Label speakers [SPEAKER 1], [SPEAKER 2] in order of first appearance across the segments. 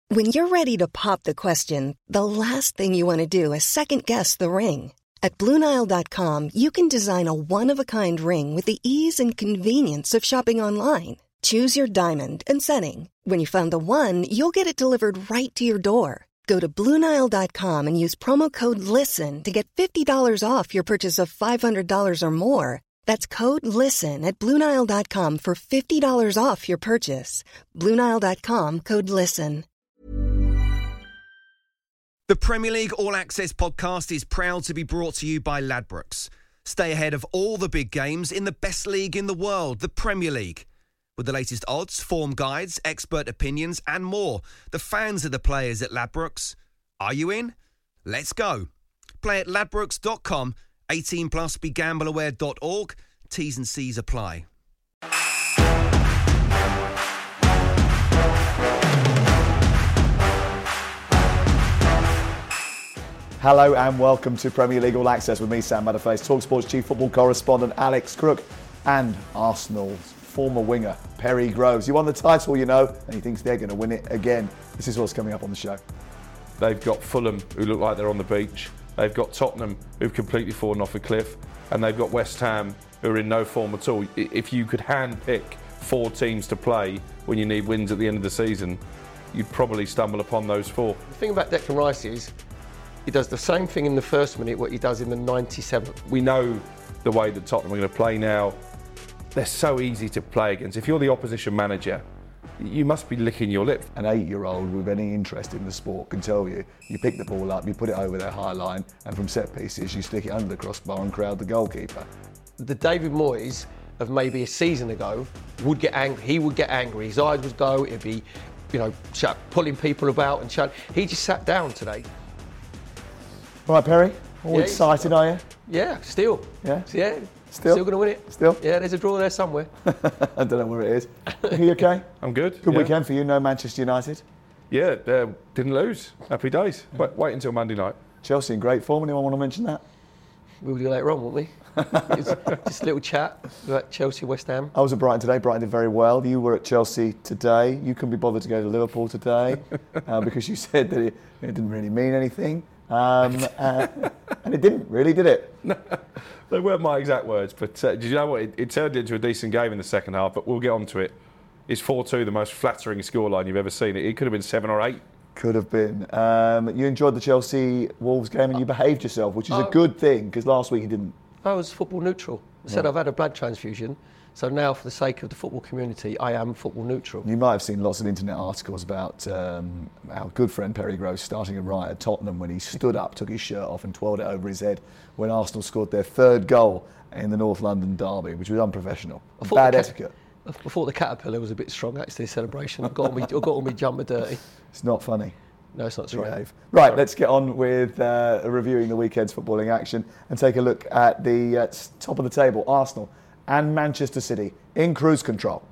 [SPEAKER 1] When you're ready to pop the question, the last thing you want to do is second-guess the ring. At BlueNile.com, you can design a one-of-a-kind ring with the ease and convenience of shopping online. Choose your diamond and setting. When you find the one, you'll get it delivered right to your door. Go to BlueNile.com and use promo code LISTEN to get $50 off your purchase of $500 or more. That's code LISTEN at BlueNile.com for $50 off your purchase. BlueNile.com, code LISTEN.
[SPEAKER 2] The Premier League All Access podcast is proud to be brought to you by Ladbrokes. Stay ahead of all the big games in the best league in the world, the Premier League. With the latest odds, form guides, expert opinions and more, the fans are the players at Ladbrokes. Are you in? Let's go. Play at ladbrokes.com, 18 plus, begambleaware.org. T's and C's apply.
[SPEAKER 3] Hello and welcome to Premier League All Access with me, Sam Butterface, TalkSport's chief football correspondent Alex Crook and Arsenal's former winger Perry Groves. He won the title, you know, and he thinks they're going to win it again. This is what's coming up on the show.
[SPEAKER 4] They've got Fulham, who look like they're on the beach. They've got Tottenham, who've completely fallen off a cliff. And they've got West Ham, who are in no form at all. If you could hand-pick 4 teams to play when you need wins at the end of the season, you'd probably stumble upon those 4.
[SPEAKER 5] The thing about Declan Rice is he does the same thing in the first minute what he does in the 97th.
[SPEAKER 4] We know the way that Tottenham are going to play now. They're so easy to play against. If you're the opposition manager, you must be licking your lips.
[SPEAKER 3] An 8-year-old with any interest in the sport can tell you pick the ball up, you put it over their high line, and from set pieces you stick it under the crossbar and crowd the goalkeeper.
[SPEAKER 5] The David Moyes of maybe a season ago would get angry. He would get angry. His eyes would go. It'd be, pulling people about and shouting. He just sat down today.
[SPEAKER 3] All right, Perry. All excited, are you?
[SPEAKER 5] Yeah, still.
[SPEAKER 3] Yeah?
[SPEAKER 5] Yeah.
[SPEAKER 3] Still
[SPEAKER 5] going to win it.
[SPEAKER 3] Still?
[SPEAKER 5] Yeah, there's a draw there somewhere.
[SPEAKER 3] I don't know where it is. Are you okay?
[SPEAKER 4] I'm good.
[SPEAKER 3] Good weekend for you, no Manchester United?
[SPEAKER 4] Yeah, didn't lose. Happy days. Wait until Monday night.
[SPEAKER 3] Chelsea in great form. Anyone want to mention that?
[SPEAKER 5] We'll do later on, won't we? Just a little chat about Chelsea, West Ham.
[SPEAKER 3] I was at Brighton today. Brighton did very well. You were at Chelsea today. You couldn't be bothered to go to Liverpool today because you said that it didn't really mean anything. And it didn't really, did it?
[SPEAKER 4] No, they weren't my exact words, but did you know what? It turned into a decent game in the second half, but we'll get on to it. Is 4-2 the most flattering scoreline you've ever seen? It could have been 7 or 8.
[SPEAKER 3] Could have been. You enjoyed the Chelsea-Wolves game and you behaved yourself, which is a good thing, because last week you didn't.
[SPEAKER 5] I was football neutral. I said I've had a blood transfusion, so now for the sake of the football community, I am football neutral.
[SPEAKER 3] You might have seen lots of internet articles about our good friend Perry Groves starting a riot at Tottenham when he stood up, took his shirt off and twirled it over his head when Arsenal scored their 3rd goal in the North London derby, which was unprofessional. Bad etiquette.
[SPEAKER 5] I thought the caterpillar was a bit strong, actually, celebration. I got all my jumper dirty.
[SPEAKER 3] It's not funny.
[SPEAKER 5] No, it's not true.
[SPEAKER 3] Right, let's get on with reviewing the weekend's footballing action and take a look at the top of the table, Arsenal and Manchester City in cruise control.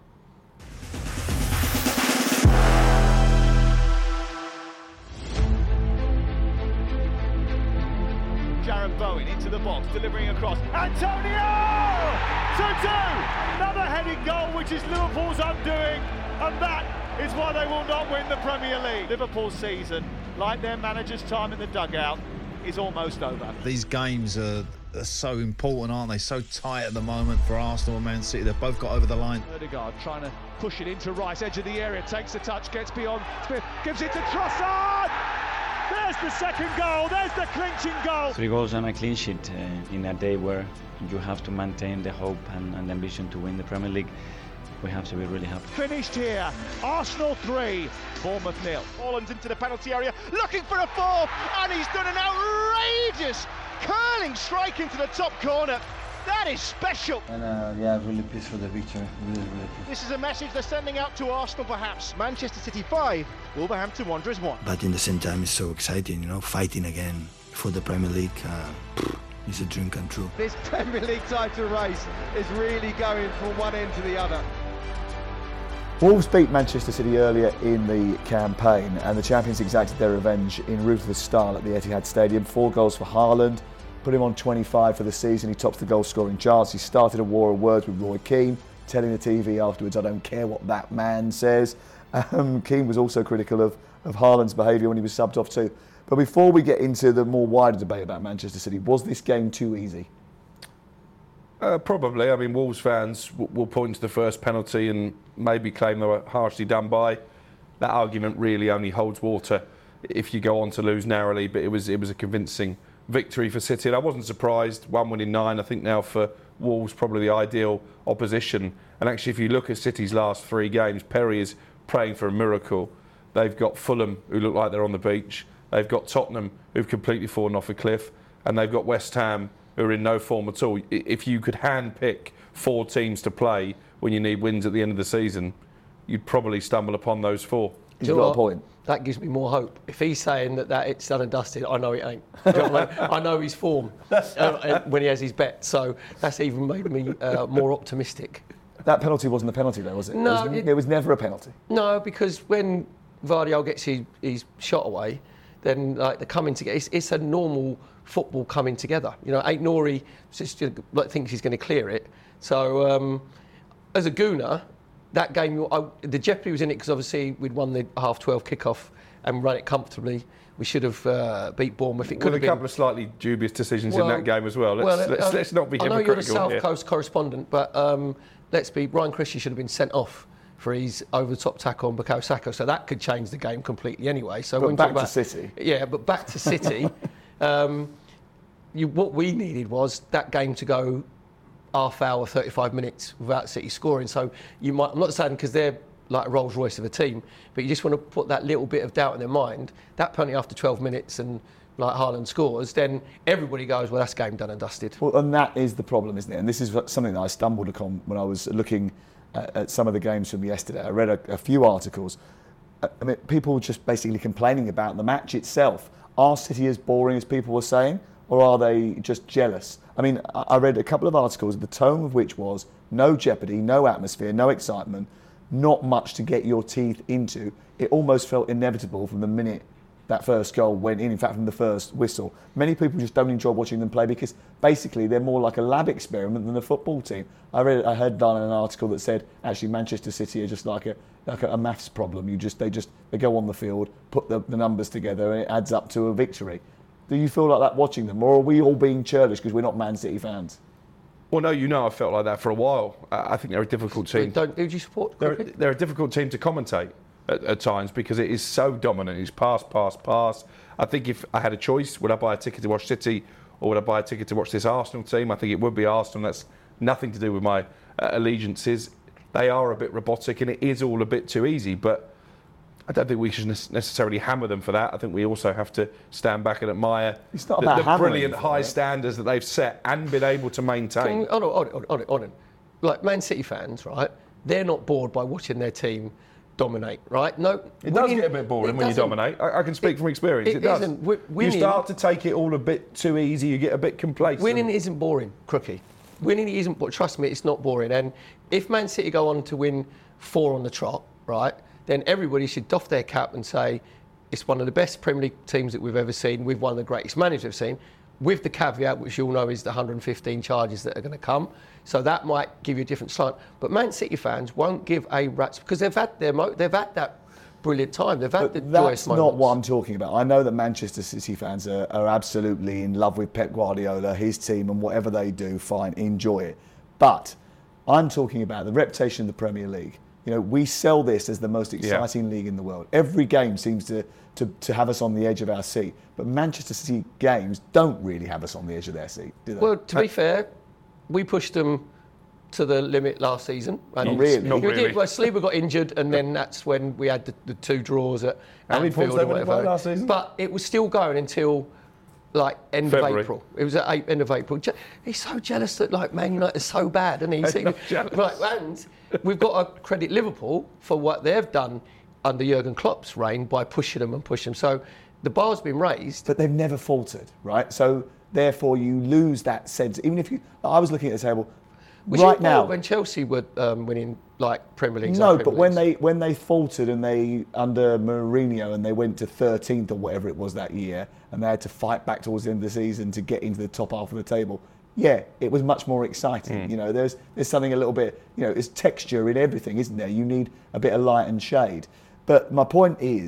[SPEAKER 6] Jarrod Bowen into the box, delivering across. Antonio! 2-2! Another headed goal, which is Liverpool's undoing, and that is why they will not win the Premier League. Liverpool's season, like their manager's time in the dugout, is almost over.
[SPEAKER 7] These games are so important, aren't they? So tight at the moment for Arsenal and Man City. They've both got over the line.
[SPEAKER 6] Odegaard trying to push it into Rice, edge of the area, takes the touch, gets beyond Smith, gives it to Trossard! There's the second goal, there's the clinching goal.
[SPEAKER 8] 3 goals and a clean sheet in a day where you have to maintain the hope and ambition to win the Premier League. We have to be really happy.
[SPEAKER 6] Finished here, Arsenal 3, Bournemouth 0. Holland into the penalty area, looking for a fourth, and he's done an outrageous curling strike into the top corner. That is special.
[SPEAKER 9] And really pleased for the victory. Really pleased.
[SPEAKER 6] This is a message they're sending out to Arsenal, perhaps. Manchester City 5, Wolverhampton Wanderers 1.
[SPEAKER 9] But in the same time, it's so exciting, fighting again for the Premier League. It's a dream come true.
[SPEAKER 6] This Premier League title race is really going from one end to the other.
[SPEAKER 3] Wolves beat Manchester City earlier in the campaign and the champions exacted their revenge in ruthless style at the Etihad Stadium. 4 goals for Haaland, put him on 25 for the season. He tops the goal scoring charts. He started a war of words with Roy Keane, telling the TV afterwards, "I don't care what that man says." Keane was also critical of of Haaland's behaviour when he was subbed off too. But before we get into the more wider debate about Manchester City, was this game too easy?
[SPEAKER 4] Probably. I mean, Wolves fans will point to the first penalty and maybe claim they were harshly done by. That argument really only holds water if you go on to lose narrowly, but it was a convincing victory for City. And I wasn't surprised. 1 win in 9, I think now for Wolves, probably the ideal opposition. And actually, if you look at City's last 3 games, Perry is praying for a miracle. They've got Fulham, who look like they're on the beach. They've got Tottenham, who've completely fallen off a cliff. And they've got West Ham, who are in no form at all. If you could hand-pick 4 teams to play when you need wins at the end of the season, you'd probably stumble upon those 4.
[SPEAKER 3] He's got a point.
[SPEAKER 5] That gives me more hope. If he's saying that it's done and dusted, I know it ain't. Do you know what I mean? I know his form when he has his bet. So that's even made me more optimistic.
[SPEAKER 3] That penalty wasn't a penalty though, was it?
[SPEAKER 5] No.
[SPEAKER 3] It was never a penalty.
[SPEAKER 5] No, because when Vardiol gets his shot away, then like the coming together, it's a normal football coming together. You know, Aït-Nouri thinks he's going to clear it. So as a gooner, that game, the jeopardy was in it because obviously we'd won the 12:30 kickoff and run it comfortably. We should have beat Bournemouth. It could have been
[SPEAKER 4] a couple of slightly dubious decisions in that game as well. Let's not be hypocritical.
[SPEAKER 5] I know you're the South Coast correspondent, but Ryan Christie should have been sent off for his over-the-top tackle on Bukayo Saka, so that could change the game completely anyway. So
[SPEAKER 3] but back to City.
[SPEAKER 5] Yeah, but back to City. What we needed was that game to go half hour, 35 minutes without City scoring. So I'm not saying because they're like a Rolls Royce of a team, but you just want to put that little bit of doubt in their mind. That penalty after 12 minutes and like Haaland scores, then everybody goes, well, that's game done and dusted.
[SPEAKER 3] Well, and that is the problem, isn't it? And this is something that I stumbled upon when I was looking at some of the games from yesterday. I read a few articles. I mean, people just basically complaining about the match itself. Are City as boring as people were saying, or are they just jealous? I mean, I read a couple of articles, the tone of which was no jeopardy, no atmosphere, no excitement, not much to get your teeth into. It almost felt inevitable from the minute that first goal went in fact, from the first whistle. Many people just don't enjoy watching them play because basically they're more like a lab experiment than a football team. I heard down an article that said actually Manchester City are just like a maths problem. They go on the field, put the numbers together, and it adds up to a victory. Do you feel like that watching them, or are we all being churlish because we're not Man City fans?
[SPEAKER 4] Well, no, I felt like that for a while. I think they're a difficult team.
[SPEAKER 5] Who do you support?
[SPEAKER 4] They're a difficult team to commentate at times because it is so dominant. It's pass. I think if I had a choice, would I buy a ticket to watch City or would I buy a ticket to watch this Arsenal team? I think it would be Arsenal. That's nothing to do with my allegiances. They are a bit robotic and it is all a bit too easy, but I don't think we should necessarily hammer them for that. I think we also have to stand back and admire the brilliant high standards that they've set and been able to maintain.
[SPEAKER 5] Hold on. Like Man City fans, right? They're not bored by watching their team dominate, right? No,
[SPEAKER 4] it does get a bit boring when you dominate. I can speak from experience. It does. You start to take it all a bit too easy. You get a bit complacent.
[SPEAKER 5] Winning isn't boring, Crookie. Winning isn't. But trust me, it's not boring. And if Man City go on to win 4 on the trot, right, then everybody should doff their cap and say it's one of the best Premier League teams that we've ever seen. We've one of the greatest managers we've seen. With the caveat, which you all know is the 115 charges that are going to come. So that might give you a different slant. But Man City fans won't give a rat's because they've had that brilliant time. They've had the joyous moments.
[SPEAKER 3] That's not what I'm talking about. I know that Manchester City fans are absolutely in love with Pep Guardiola, his team, and whatever they do, fine, enjoy it. But I'm talking about the reputation of the Premier League. You know, we sell this as the most exciting league in the world. Every game seems to have us on the edge of our seat. But Manchester City games don't really have us on the edge of their seat, do they?
[SPEAKER 5] Well, to be fair, we pushed them to the limit last season.
[SPEAKER 3] Not really.
[SPEAKER 5] We did. Well, Saliba got injured, and then that's when we had the 2 draws at
[SPEAKER 4] How many points they won last season?
[SPEAKER 5] But it was still going until like end
[SPEAKER 4] February.
[SPEAKER 5] of April. It was at end of April. He's so jealous that like Man United is so bad, and and we've got to credit Liverpool for what they've done under Jurgen Klopp's reign by pushing them. So the bar's been raised.
[SPEAKER 3] But they've never faltered, right? So therefore you lose that sense. Even if I was looking at the table right now.
[SPEAKER 5] When Chelsea were winning like Premier League.
[SPEAKER 3] No, but when they faltered and they under Mourinho and they went to 13th or whatever it was that year, and they had to fight back towards the end of the season to get into the top half of the table. Yeah, it was much more exciting. You know, there's something a little bit, there's texture in everything, isn't there? You need a bit of light and shade. But my point is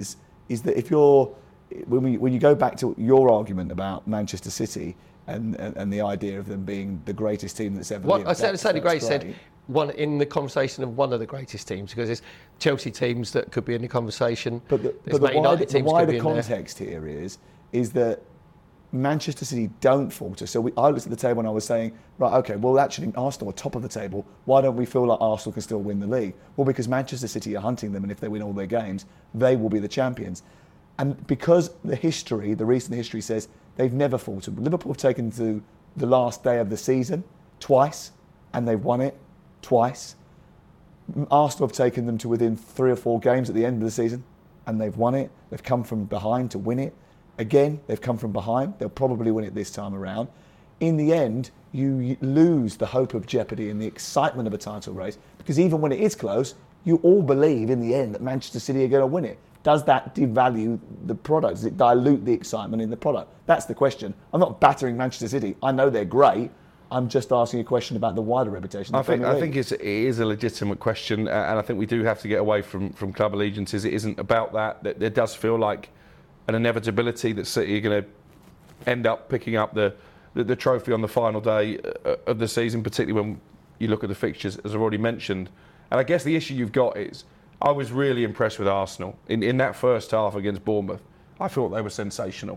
[SPEAKER 3] is that when you go back to your argument about Manchester City and the idea of them being the greatest team that's ever lived.
[SPEAKER 5] I said the greatest. Said one in the conversation of one of the greatest teams, because there's Chelsea teams that could be in the conversation.
[SPEAKER 3] But the wider context here is that Manchester City don't falter. So I looked at the table and I was saying, right, okay, well actually Arsenal are top of the table. Why don't we feel like Arsenal can still win the league? Well, because Manchester City are hunting them, and if they win all their games, they will be the champions. And because the recent history says they've never faltered. Liverpool have taken to the last day of the season twice, and they've won it twice. Arsenal have taken them to within 3 or 4 games at the end of the season, and they've won it. They've come from behind to win it. Again, they've come from behind. They'll probably win it this time around. In the end, you lose the hope of jeopardy and the excitement of a title race, because even when it is close, you all believe in the end that Manchester City are going to win it. Does that devalue the product? Does it dilute the excitement in the product? That's the question. I'm not battering Manchester City. I know they're great. I'm just asking a question about the wider reputation of the Premier League.
[SPEAKER 4] I think it is a legitimate question, and I think we do have to get away from club allegiances. It isn't about that. There does feel like an inevitability that City are going to end up picking up the trophy on the final day of the season, particularly when you look at the fixtures, as I've already mentioned. And I guess the issue you've got is, I was really impressed with Arsenal in that first half against Bournemouth. I thought they were sensational.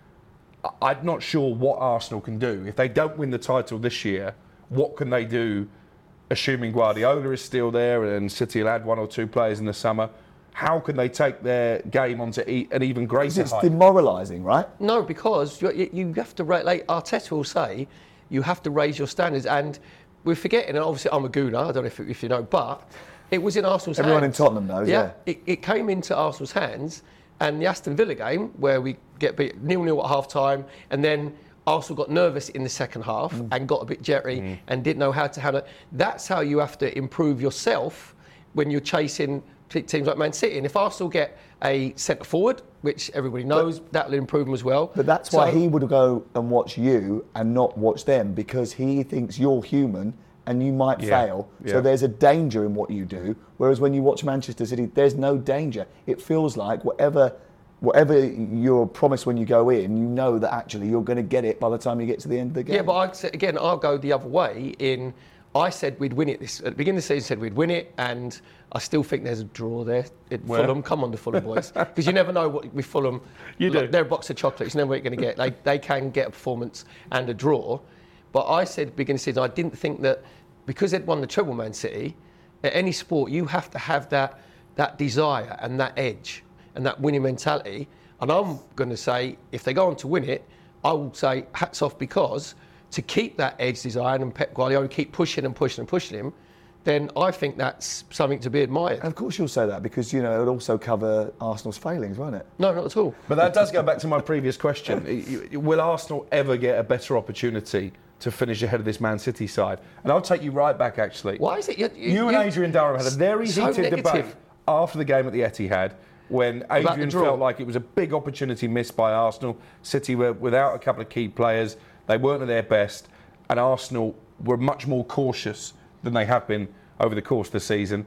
[SPEAKER 4] I'm not sure what Arsenal can do. If they don't win the title this year, what can they do, assuming Guardiola is still there and City will add 1 or 2 players in the summer? How can they take their game onto an even greater height?
[SPEAKER 3] It's demoralising, right?
[SPEAKER 5] No, because you have to, like Arteta will say, you have to raise your standards. And we're forgetting, and obviously I'm a gooner, I don't know if you know, but it was in Arsenal's
[SPEAKER 3] Everyone
[SPEAKER 5] hands.
[SPEAKER 3] in Tottenham knows, yeah.
[SPEAKER 5] It came into Arsenal's hands, and the Aston Villa game, where we get beat 0-0 at half-time, and then Arsenal got nervous in the second half and got a bit jittery and didn't know how to handle it. That's how you have to improve yourself when you're chasing teams like Man City. And if Arsenal get a centre-forward, which everybody knows, that'll improve them as well.
[SPEAKER 3] But that's why he would go and watch you and not watch them, because he thinks you're human and you might fail. Yeah. So there's a danger in what you do. Whereas when you watch Manchester City, there's no danger. It feels like whatever you're promised when you go in, you know that actually you're going to get it by the time you get to the end of the game.
[SPEAKER 5] Yeah, but I'll go the other way. I said we'd win it at the beginning of the season. Said we'd win it, and I still think there's a draw there. Fulham, come on, the Fulham boys, because you never know what with Fulham. They're a box of chocolates. You never know what you're going to get. They can get a performance and a draw. But I said beginning of the season, I didn't think that because they'd won the treble, Man City, at any sport you have to have that desire and that edge and that winning mentality. And I'm going to say, if they go on to win it, I will say hats off, because to keep that edge, desire, and Pep Guardiola keep pushing and pushing and pushing him, then I think that's something to be admired.
[SPEAKER 3] And of course you'll say that, because it would also cover Arsenal's failings, won't it?
[SPEAKER 5] No, not at all.
[SPEAKER 4] But that does go back to my previous question. Will Arsenal ever get a better opportunity to finish ahead of this Man City side? And I'll take you right back, actually.
[SPEAKER 5] Why is it?
[SPEAKER 4] You and Adrian Durham had a very heated debate after the game at the Etihad, when Adrian felt like it was a big opportunity missed by Arsenal. City were without a couple of key players. They weren't at their best, and Arsenal were much more cautious than they have been over the course of the season.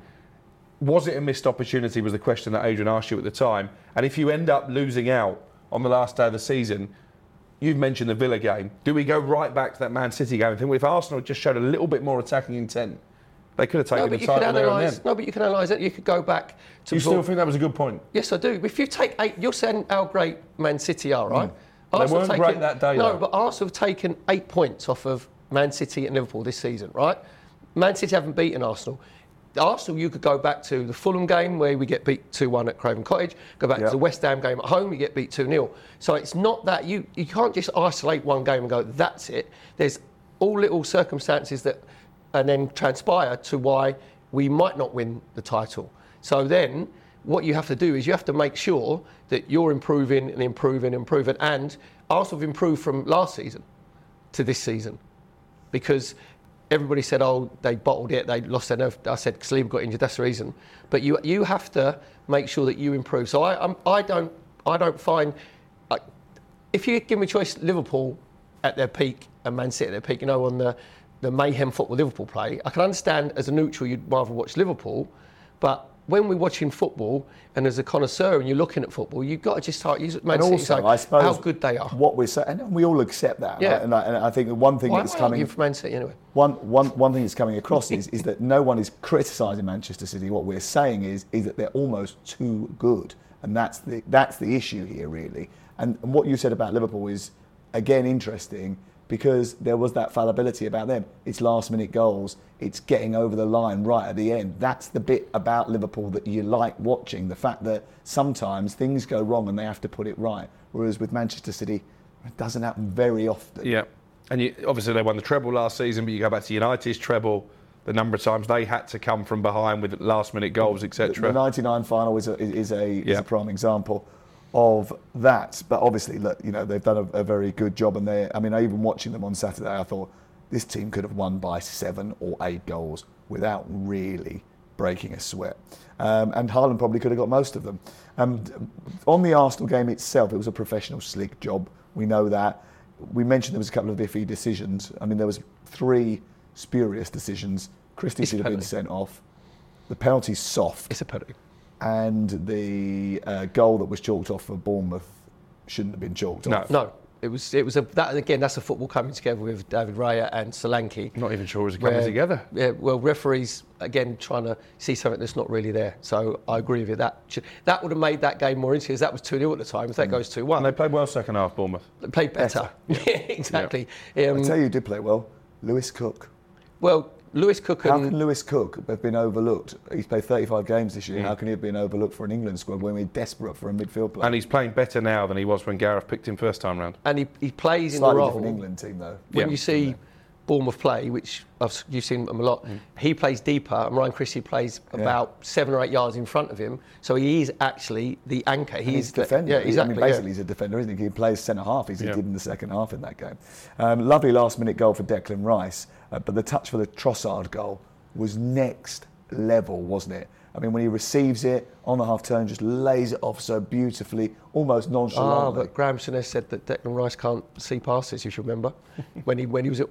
[SPEAKER 4] Was it a missed opportunity, was the question that Adrian asked you at the time. And if you end up losing out on the last day of the season, you've mentioned the Villa game. Do we go right back to that Man City game and think, well, if Arsenal just showed a little bit more attacking intent, they could have taken the title there and then?
[SPEAKER 5] No, but you can analyse it. You could go back to...
[SPEAKER 4] You still think that was a good point?
[SPEAKER 5] Yes, I do. If you take 8... You're saying how great Man City are, right?
[SPEAKER 4] They weren't great that day,
[SPEAKER 5] No,
[SPEAKER 4] though.
[SPEAKER 5] but Arsenal have taken 8 points off of Man City and Liverpool this season, right? Man City haven't beaten Arsenal. Arsenal, you could go back to the Fulham game where we get beat 2-1 at Craven Cottage, go back to the West Ham game at home, we get beat 2-0. So it's not that you can't just isolate one game and go, that's it. There's all little circumstances that and then transpire to why we might not win the title. So then what you have to do is you have to make sure that you're improving and improving and improving. And Arsenal have improved from last season to this season, because everybody said, oh, they bottled it, they lost their nerve. I said, Saliba got injured, that's the reason. But you have to make sure that you improve. So I don't find, if you give me a choice, Liverpool at their peak and Man City at their peak, on the mayhem football Liverpool play, I can understand as a neutral you'd rather watch Liverpool, but when we're watching football and as a connoisseur and you're looking at football, you've got to just start using Man
[SPEAKER 3] and
[SPEAKER 5] City,
[SPEAKER 3] also,
[SPEAKER 5] like,
[SPEAKER 3] I suppose,
[SPEAKER 5] how good they are.
[SPEAKER 3] What we're saying, and we all accept that.
[SPEAKER 5] Yeah.
[SPEAKER 3] Right? And I think the one thing that's coming
[SPEAKER 5] for Man City anyway.
[SPEAKER 3] One thing that's coming across is that no one is criticising Manchester City. What we're saying is that they're almost too good, and that's the issue here, really. And what you said about Liverpool is again interesting, because there was that fallibility about them. It's last-minute goals. It's getting over the line right at the end. That's the bit about Liverpool that you like watching, the fact that sometimes things go wrong and they have to put it right. Whereas with Manchester City, it doesn't happen very often.
[SPEAKER 4] Yeah. And obviously they won the treble last season, but you go back to United's treble, the number of times they had to come from behind with last-minute goals, etc.
[SPEAKER 3] The 99 final is a prime example of that. But obviously, look, they've done a very good job, and even watching them on Saturday, I thought this team could have won by 7 or 8 goals without really breaking a sweat. And Haaland probably could have got most of them. On the Arsenal game itself, it was a professional, slick job. We know that. We mentioned there was a couple of iffy decisions. There was 3 spurious decisions. Christie should have been sent off. The penalty's soft.
[SPEAKER 5] It's a penalty.
[SPEAKER 3] And the goal that was chalked off for Bournemouth shouldn't have been chalked off.
[SPEAKER 5] No. It was that again. That's a football coming together with David Raya and Solanke.
[SPEAKER 4] Not even sure it was coming together.
[SPEAKER 5] Yeah, well, referees again trying to see something that's not really there. So I agree with you. That would have made that game more interesting. That was 2-0 at the time. If that goes 2-1,
[SPEAKER 4] and they played well second half. Bournemouth.
[SPEAKER 5] They played better. Yeah, exactly.
[SPEAKER 3] I tell you, who did play well. Lewis Cook.
[SPEAKER 5] Well, Lewis Cook.
[SPEAKER 3] How can Lewis Cook have been overlooked? He's played 35 games this year. How can he have been overlooked for an England squad when we're desperate for a midfield player?
[SPEAKER 4] And he's playing better now than he was when Gareth picked him first time round.
[SPEAKER 5] And he plays in
[SPEAKER 3] the
[SPEAKER 5] role.
[SPEAKER 3] Different England team though.
[SPEAKER 5] When you see Bournemouth play, which you've seen them a lot, he plays deeper, and Ryan Christie plays about 7 or 8 yards in front of him. So he is actually the anchor.
[SPEAKER 3] He's a defender.
[SPEAKER 5] Yeah, exactly.
[SPEAKER 3] Basically, he's a defender, isn't he? He plays centre half. He did in the second half in that game. Lovely last-minute goal for Declan Rice, but the touch for the Trossard goal was next level, wasn't it? When he receives it on the half turn, just lays it off so beautifully, almost nonchalantly.
[SPEAKER 5] But Graham Souness said that Declan Rice can't see passes. If you remember, when he said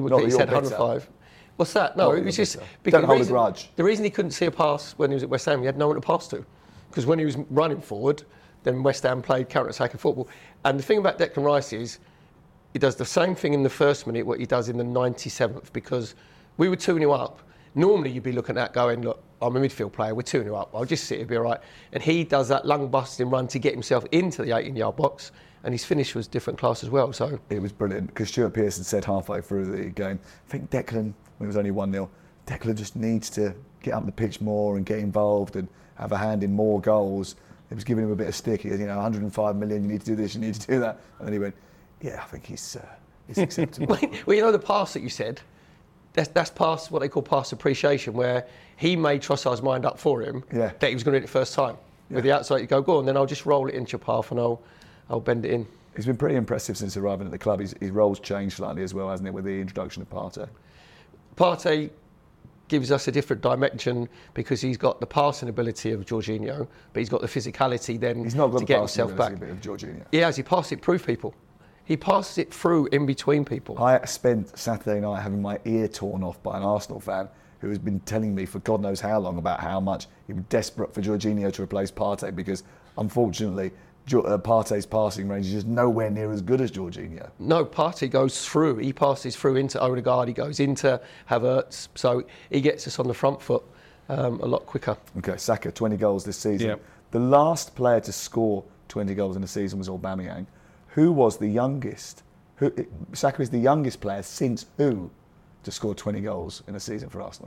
[SPEAKER 5] 105. What's that? No, it was just because
[SPEAKER 3] don't hold a grudge.
[SPEAKER 5] The reason he couldn't see a pass when he was at West Ham, he had no one to pass to, because when he was running forward, then West Ham played counter-attacking football. And the thing about Declan Rice is, he does the same thing in the first minute what he does in the 97th, because we were 2-0 up. Normally you'd be looking at going, look, I'm a midfield player, we're 2-0 up, I'll just sit here, be all right. And he does that lung-busting run to get himself into the 18-yard box, and his finish was different class as well. So
[SPEAKER 3] it was brilliant, because Stuart Pearson said halfway through the game, I think Declan, when it was only 1-0, Declan just needs to get up the pitch more and get involved and have a hand in more goals. It was giving him a bit of stick. He goes, 105 million, you need to do this, you need to do that. And then he went, yeah, I think he's acceptable.
[SPEAKER 5] Well, the pass that you said, that's past what they call pass appreciation, where he made Trossard's mind up for him that he was going to do it the first time. With the outside, you go on, then I'll just roll it into your path and I'll bend it in.
[SPEAKER 3] He's been pretty impressive since arriving at the club. His role's changed slightly as well, hasn't it, with the introduction of Partey?
[SPEAKER 5] Partey gives us a different dimension because he's got the passing ability of Jorginho, but he's got the physicality then to get himself back.
[SPEAKER 3] Of Jorginho.
[SPEAKER 5] He has. He passes it through people. He passes it through in between people.
[SPEAKER 3] I spent Saturday night having my ear torn off by an Arsenal fan who has been telling me for God knows how long about how much he was desperate for Jorginho to replace Partey, because unfortunately Partey's passing range is just nowhere near as good as Jorginho.
[SPEAKER 5] No, Partey goes through. He passes through into Odegaard. He goes into Havertz. So he gets us on the front foot a lot quicker.
[SPEAKER 3] Okay, Saka, 20 goals this season.
[SPEAKER 4] Yep.
[SPEAKER 3] The last player to score 20 goals in a season was Aubameyang. Who was the youngest? Saka is the youngest player since who to score 20 goals in a season for Arsenal?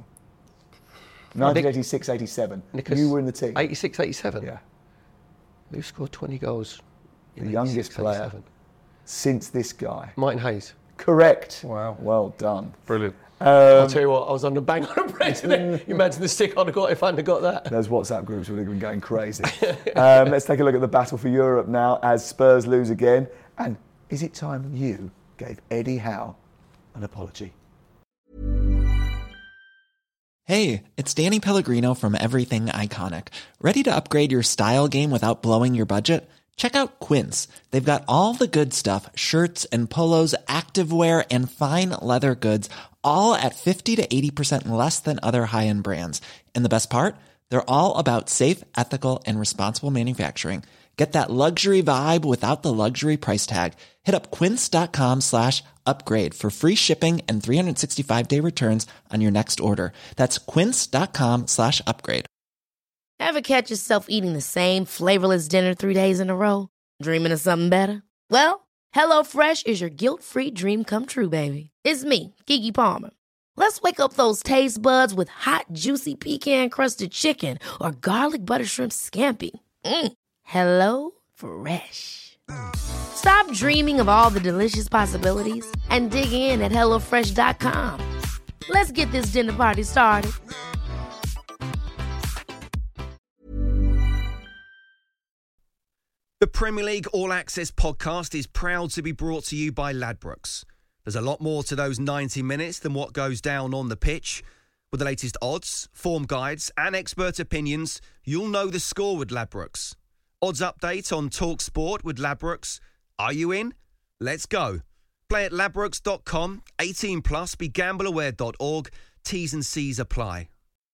[SPEAKER 3] 1986-87. You were in the team.
[SPEAKER 5] 86-87?
[SPEAKER 3] Yeah.
[SPEAKER 5] Who scored 20 goals?
[SPEAKER 3] The youngest player since this guy.
[SPEAKER 5] Martin Hayes.
[SPEAKER 3] Correct.
[SPEAKER 4] Wow.
[SPEAKER 3] Well done.
[SPEAKER 4] Brilliant.
[SPEAKER 5] I'll tell you what, I was on the bang on the president. You imagine the stick I'd have got if I hadn't got that.
[SPEAKER 3] Those WhatsApp groups would have been going crazy. Let's take a look at the battle for Europe now as Spurs lose again. And is it time you gave Eddie Howe an apology?
[SPEAKER 10] Hey, it's Danny Pellegrino from Everything Iconic. Ready to upgrade your style game without blowing your budget? Check out Quince. They've got all the good stuff, shirts and polos, activewear, and fine leather goods, all at 50 to 80% less than other high-end brands. And the best part? They're all about safe, ethical, and responsible manufacturing. Get that luxury vibe without the luxury price tag. Hit up quince.com/upgrade for free shipping and 365-day returns on your next order. That's quince.com/upgrade.
[SPEAKER 11] Ever catch yourself eating the same flavorless dinner 3 days in a row? Dreaming of something better? Well, HelloFresh is your guilt-free dream come true, baby. It's me, Keke Palmer. Let's wake up those taste buds with hot, juicy pecan-crusted chicken or garlic butter shrimp scampi. Hello Fresh. Stop dreaming of all the delicious possibilities and dig in at HelloFresh.com. Let's get this dinner party started.
[SPEAKER 2] The Premier League All Access podcast is proud to be brought to you by Ladbrokes. There's a lot more to those 90 minutes than what goes down on the pitch. With the latest odds, form guides and expert opinions, you'll know the score with Ladbrokes. Odds update on TalkSport with Ladbrokes. Are you in? Let's go. Play at ladbrokes.com, 18 plus, begambleaware.org. T's and C's apply.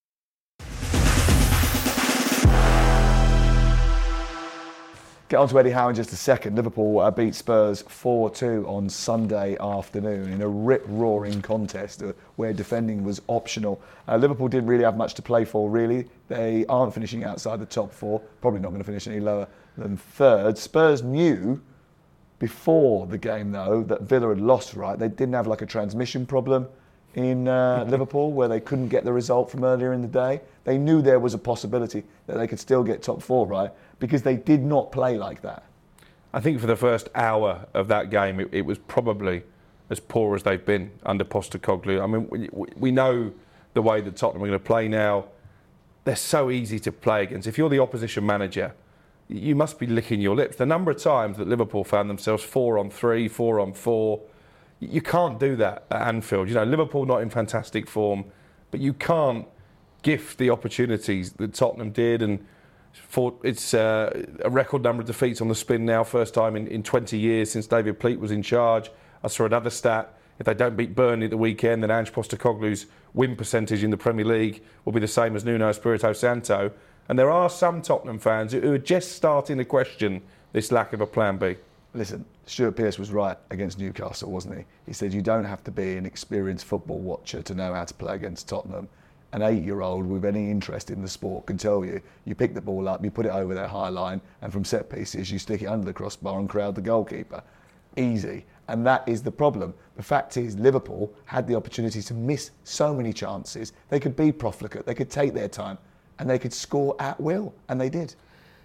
[SPEAKER 3] Get on to Eddie Howe in just a second. Liverpool beat Spurs 4-2 on Sunday afternoon in a rip-roaring contest where defending was optional. Liverpool didn't really have much to play for, really. They aren't finishing outside the top four, probably not going to finish any lower than third. Spurs knew before the game, though, that Villa had lost, right? They didn't have like a transmission problem in Liverpool where they couldn't get the result from earlier in the day. They knew there was a possibility that they could still get top four, right? Because they did not play like that.
[SPEAKER 4] I think for the first hour of that game, it was probably as poor as they've been under Postecoglou. I mean, we know the way that Tottenham are going to play now. They're so easy to play against. If you're the opposition manager, you must be licking your lips. The number of times that Liverpool found themselves 4-on-3, 4-on-4, you can't do that at Anfield. You know, Liverpool not in fantastic form, but you can't gift the opportunities that Tottenham did. And it's a record number of defeats on the spin now, first time in 20 years since David Pleat was in charge. I saw another stat. If they don't beat Burnley at the weekend, then Ange Postecoglou's win percentage in the Premier League will be the same as Nuno Espirito Santo. And there are some Tottenham fans who are just starting to question this lack of a plan B.
[SPEAKER 3] Listen, Stuart Pearce was right against Newcastle, wasn't he? He said you don't have to be an experienced football watcher to know how to play against Tottenham. An 8-year-old with any interest in the sport can tell you, you pick the ball up, you put it over their high line, and from set pieces you stick it under the crossbar and crowd the goalkeeper. Easy. And that is the problem. The fact is Liverpool had the opportunity to miss so many chances. They could be profligate, they could take their time, and they could score at will, and they did.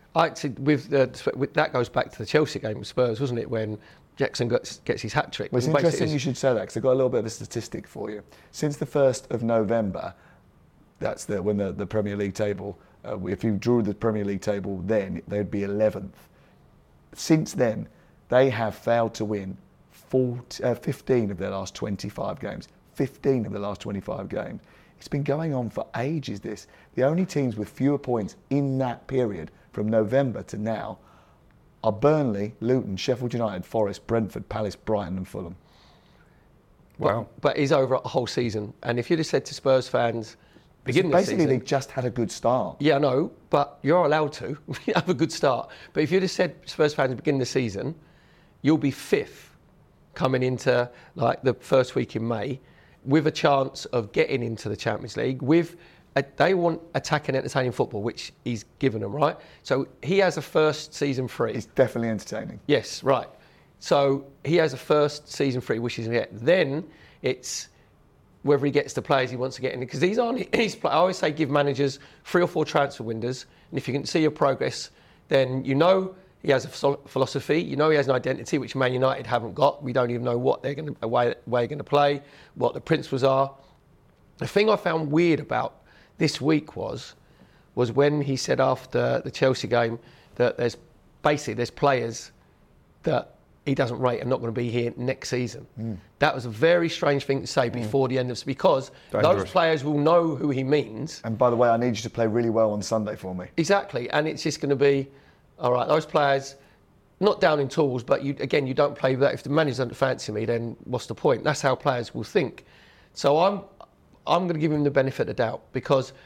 [SPEAKER 3] That goes back to the Chelsea game with Spurs, wasn't it, when Jackson gets his hat-trick. Well, it's interesting you should say that, because I've got a little bit of a statistic for you. Since the 1st of November, that's when the Premier League table, if you drew the Premier League table then, they'd be 11th. Since then, they have failed to win 15 of their last 25 games. 15 of the last 25 games. It's been going on for ages, this. The only teams with fewer points in that period, from November to now, are Burnley, Luton, Sheffield United, Forest, Brentford, Palace, Brighton and Fulham.
[SPEAKER 5] Wow. But he's over a whole season. And if you'd have said to Spurs fans,
[SPEAKER 3] basically they just had a good start.
[SPEAKER 5] Yeah, I know, but you're allowed to have a good start. But if you'd have said Spurs fans beginning the season, you'll be 5th coming into like the first week in May, with a chance of getting into the Champions League, they want attacking, entertaining football, which he's given them, right? So he has a first season free.
[SPEAKER 3] It's definitely entertaining.
[SPEAKER 5] Yes, right. So he has a first season free, which is yet. Then it's whether he gets the players he wants to get in, because these aren't his players. I always say give managers 3 or 4 transfer windows, and if you can see your progress, then you know he has a philosophy, you know he has an identity, which Man United haven't got. We don't even know what they're going to, way they're going to play, what the principles are. The thing I found weird about this week was when he said after the Chelsea game that there's players that he doesn't rate and not going to be here next season. That was a very strange thing to say before the end of, because those players will know who he means.
[SPEAKER 3] And by the way, I need you to play really well on Sunday for me.
[SPEAKER 5] Exactly, and it's just going to be, all right, those players, not down in tools, but you don't play that. If the manager doesn't fancy me, then what's the point? That's how players will think. So I'm going to give him the benefit of the doubt, because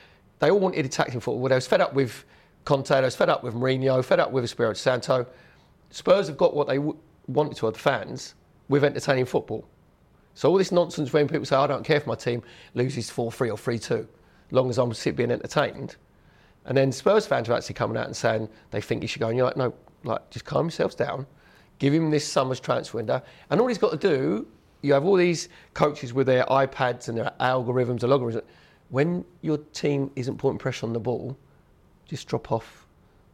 [SPEAKER 5] they all wanted attacking football. They was fed up with Conte, they was fed up with Mourinho, fed up with Espirito Santo. Spurs have got what they wanted to have the fans with entertaining football. So all this nonsense when people say, I don't care if my team loses 4-3 or 3-2, long as I'm being entertained. And then Spurs fans are actually coming out and saying they think he should go. And you're like, no, like, just calm yourselves down. Give him this summer's transfer window. And all he's got to do, you have all these coaches with their iPads and their algorithms, their logarithms. When your team isn't putting pressure on the ball, just drop off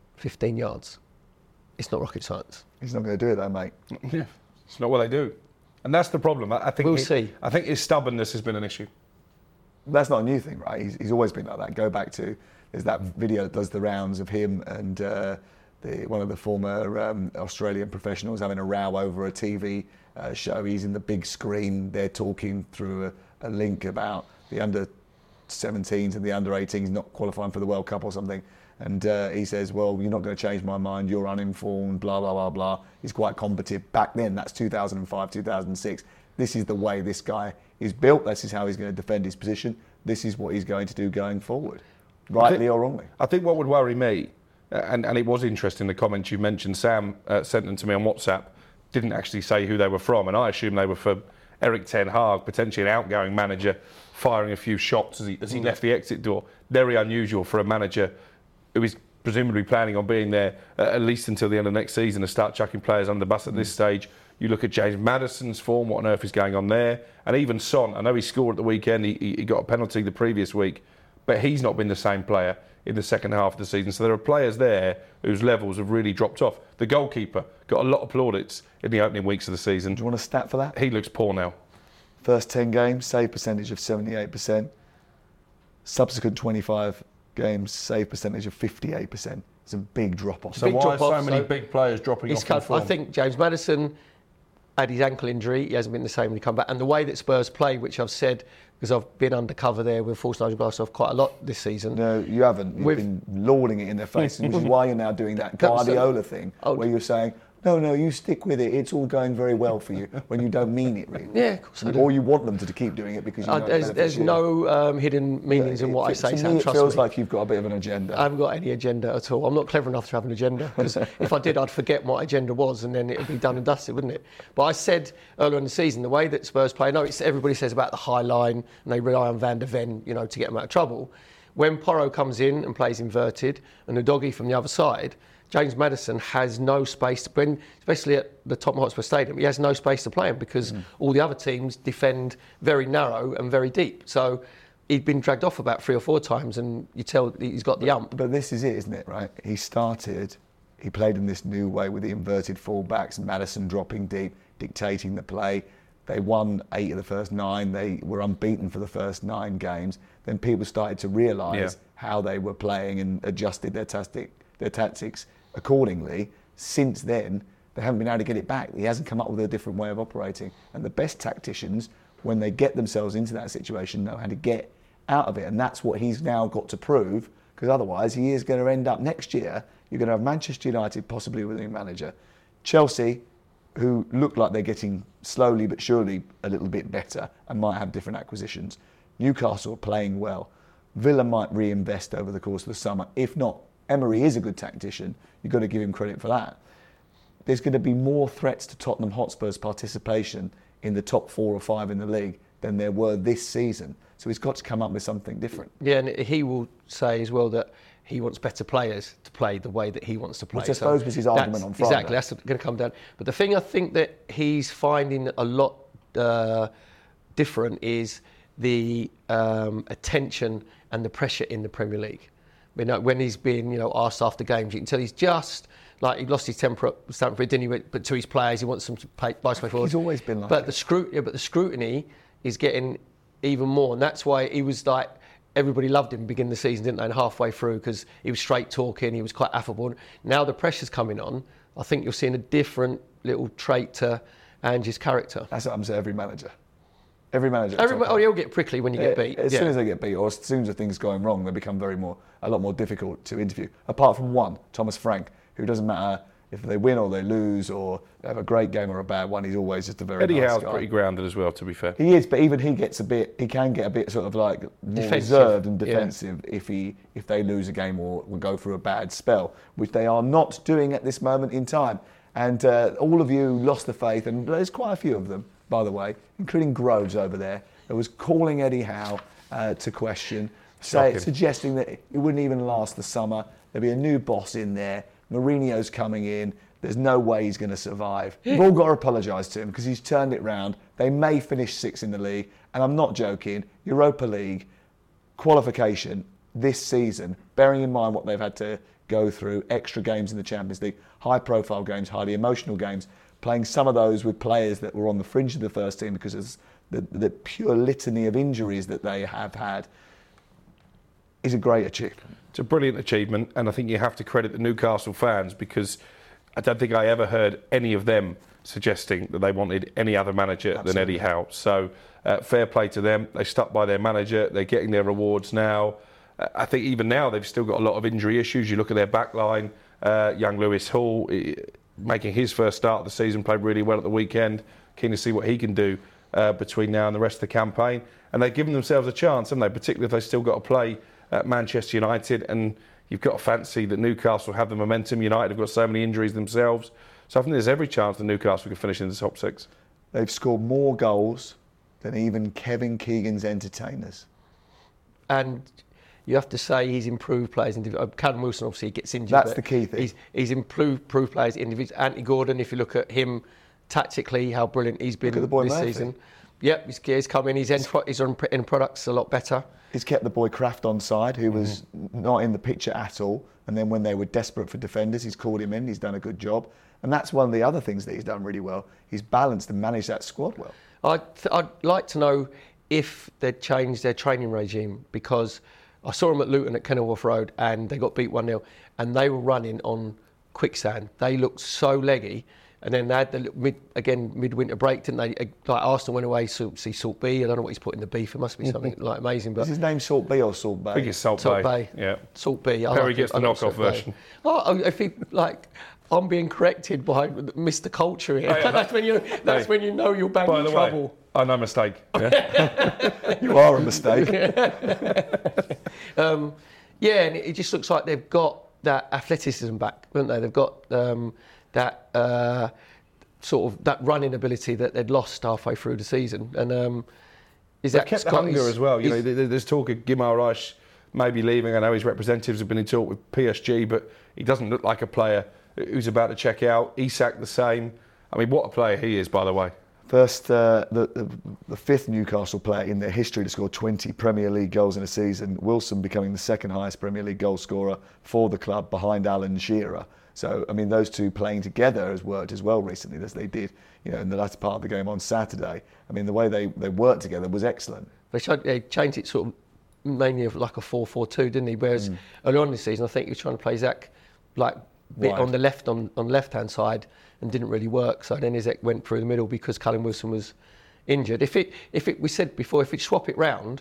[SPEAKER 5] 15 yards. It's not rocket science.
[SPEAKER 3] He's not going to do it though, mate.
[SPEAKER 4] Yeah, it's not what they do. And that's the problem. I think
[SPEAKER 5] we'll see.
[SPEAKER 4] I think his stubbornness has been an issue.
[SPEAKER 3] That's not a new thing, right? He's always been like that. Go back to, there's that video that does the rounds of him and one of the former Australian professionals having a row over a TV show. He's in the big screen. They're talking through a link about the under-17s and the under-18s not qualifying for the World Cup or something. And he says, well, you're not going to change my mind. You're uninformed, blah, blah, blah, blah. He's quite combative. Back then, that's 2005, 2006. This is the way this guy is built. This is how he's going to defend his position. This is what he's going to do going forward, rightly or wrongly.
[SPEAKER 4] I think what would worry me, and it was interesting, the comments you mentioned, Sam sent them to me on WhatsApp, didn't actually say who they were from, and I assume they were for Erik ten Hag, potentially an outgoing manager, firing a few shots as he left the exit door. Very unusual for a manager who is presumably planning on being there at least until the end of next season to start chucking players under the bus at this stage. You look at James Maddison's form, what on earth is going on there? And even Son, I know he scored at the weekend, he got a penalty the previous week, but he's not been the same player in the second half of the season. So there are players there whose levels have really dropped off. The goalkeeper got a lot of plaudits in the opening weeks of the season.
[SPEAKER 3] Do you want a stat for that?
[SPEAKER 4] He looks poor now.
[SPEAKER 3] First 10 games, save percentage of 78%. Subsequent 25 games, save percentage of 58%. It's a big drop-off.
[SPEAKER 4] So why are so many big players dropping off in form?
[SPEAKER 5] I think James Maddison had his ankle injury. He hasn't been the same when he come back. And the way that Spurs play, which I've said, because I've been undercover there with Force Nigel Glasshoff quite a lot this season.
[SPEAKER 3] No, you haven't. You've been lauding it in their face, which is why you're now doing that Guardiola thing, where you're saying, no, you stick with it. It's all going very well for you, when you don't mean it, really.
[SPEAKER 5] Yeah, of course I do.
[SPEAKER 3] Or you want them to keep doing it because you know
[SPEAKER 5] there's no hidden meanings in what I say.
[SPEAKER 3] To me, it feels like you've got a bit of an agenda.
[SPEAKER 5] I haven't got any agenda at all. I'm not clever enough to have an agenda, because if I did, I'd forget what agenda was, and then it would be done and dusted, wouldn't it? But I said earlier in the season, the way that Spurs play, I know everybody says about the high line, and they rely on Van der Ven, to get them out of trouble. When Porro comes in and plays inverted, and the doggy from the other side, James Maddison has no space to play, especially at the Tottenham Hotspur Stadium. He has no space to play him because all the other teams defend very narrow and very deep. So he'd been dragged off about 3 or 4 times, and you tell he's got the ump.
[SPEAKER 3] But this is it, isn't it, right? He played in this new way with the inverted full-backs, Maddison dropping deep, dictating the play. They won 8 of the first 9. They were unbeaten for the first 9 games. Then people started to realise how they were playing and adjusted their tactics accordingly. Since then, they haven't been able to get it back. He hasn't come up with a different way of operating. And the best tacticians, when they get themselves into that situation, know how to get out of it. And that's what he's now got to prove, because otherwise he is going to end up next year. You're going to have Manchester United possibly with a new manager. Chelsea, who look like they're getting slowly but surely a little bit better and might have different acquisitions. Newcastle are playing well. Villa might reinvest over the course of the summer. If not, Emery is a good tactician. You've got to give him credit for that. There's going to be more threats to Tottenham Hotspur's participation in the top 4 or 5 in the league than there were this season. So he's got to come up with something different.
[SPEAKER 5] Yeah, and he will say as well that he wants better players to play the way that he wants to play.
[SPEAKER 3] Which I suppose was his argument on Friday.
[SPEAKER 5] Exactly, that's going to come down. But the thing I think that he's finding a lot different is the attention and the pressure in the Premier League. When he's been, asked after games, you can tell he's just like he lost his temper at Stamford Bridge, didn't he? But to his players, he wants them to play forward.
[SPEAKER 3] He's always been like
[SPEAKER 5] that.
[SPEAKER 3] But
[SPEAKER 5] the scrutiny is getting even more, and that's why he was like everybody loved him beginning of the season, didn't they? And halfway through, because he was straight talking, he was quite affable. Now the pressure's coming on. I think you're seeing a different little trait to Ange's character.
[SPEAKER 3] That's what I'm saying. Every manager.
[SPEAKER 5] He'll get prickly when you get beat.
[SPEAKER 3] As soon as they get beat, or as soon as things going wrong, they become a lot more difficult to interview. Apart from one, Thomas Frank, who doesn't matter if they win or they lose or have a great game or a bad one, he's always just a very
[SPEAKER 4] Eddie
[SPEAKER 3] nice
[SPEAKER 4] Howe's
[SPEAKER 3] guy.
[SPEAKER 4] pretty grounded as well, to be fair.
[SPEAKER 3] He is, but even he can get a bit sort of like more reserved and defensive if they lose a game or will go through a bad spell, which they are not doing at this moment in time. And all of you lost the faith, and there's quite a few of them, by the way, including Groves over there, that was calling Eddie Howe to question, suggesting that it wouldn't even last the summer. There'll be a new boss in there. Mourinho's coming in. There's no way he's going to survive. We've all got to apologise to him because he's turned it round. They may finish 6th in the league, and I'm not joking. Europa League qualification this season, bearing in mind what they've had to go through, extra games in the Champions League, high-profile games, highly emotional games, playing some of those with players that were on the fringe of the first team because of the pure litany of injuries that they have had, is a great achievement.
[SPEAKER 4] It's a brilliant achievement, and I think you have to credit the Newcastle fans because I don't think I ever heard any of them suggesting that they wanted any other manager than Eddie Howe. So fair play to them. They stuck by their manager. They're getting their rewards now. I think even now they've still got a lot of injury issues. You look at their back line, young Lewis Hall making his first start of the season, played really well at the weekend. Keen to see what he can do between now and the rest of the campaign. And they've given themselves a chance, haven't they? Particularly if they've still got to play at Manchester United, and you've got to fancy that Newcastle have the momentum. United have got so many injuries themselves. So I think there's every chance that Newcastle could finish in the top 6.
[SPEAKER 3] They've scored more goals than even Kevin Keegan's entertainers.
[SPEAKER 5] And you have to say he's improved players. Callum Wilson obviously gets injured.
[SPEAKER 3] That's the key thing.
[SPEAKER 5] He's improved players individually. Anthony Gordon, if you look at him tactically, how brilliant he's been this season. Yep, he's come in. His end product's a lot better.
[SPEAKER 3] He's kept the boy Kraft on side, who was not in the picture at all. And then when they were desperate for defenders, he's called him in. He's done a good job. And that's one of the other things that he's done really well. He's balanced and managed that squad well.
[SPEAKER 5] I'd like to know if they'd changed their training regime, because I saw them at Luton at Kenilworth Road and they got beat 1-0 and they were running on quicksand. They looked so leggy. And then they had the midwinter break, didn't they? Like Arsenal went away to see Salt B. I don't know what he's put in the beef. It must be something like amazing. But
[SPEAKER 3] is his name Salt B or Salt Bay?
[SPEAKER 4] I think it's Salt Bay. Yeah.
[SPEAKER 5] Salt B.
[SPEAKER 4] Perry gets the knockoff version.
[SPEAKER 5] I think I'm being corrected by Mr. Culture here. That's when you know you're banging in trouble.
[SPEAKER 4] By the way, no mistake. Yeah?
[SPEAKER 3] You are a mistake.
[SPEAKER 5] And it just looks like they've got that athleticism back, haven't they? They've got that sort of that running ability that they'd lost halfway through the season, and
[SPEAKER 4] they've kept the hunger as well. You know, there's talk of Guimaraes maybe leaving. I know his representatives have been in talk with PSG, but he doesn't look like a player who's about to check out. Isak the same. I mean, what a player he is, by the way.
[SPEAKER 3] First, the fifth Newcastle player in their history to score 20 Premier League goals in a season. Wilson becoming the second highest Premier League goal scorer for the club behind Alan Shearer. So, I mean, those two playing together has worked as well recently as they did, in the latter part of the game on Saturday. I mean, the way they worked together was excellent.
[SPEAKER 5] They changed it sort of mainly of like a 4-4-2, didn't he? Whereas early on this season, I think he was trying to play Zach like bit on the left on left-hand side and didn't really work. So then Izek went through the middle because Callum Wilson was injured. We said before, if we swap it round,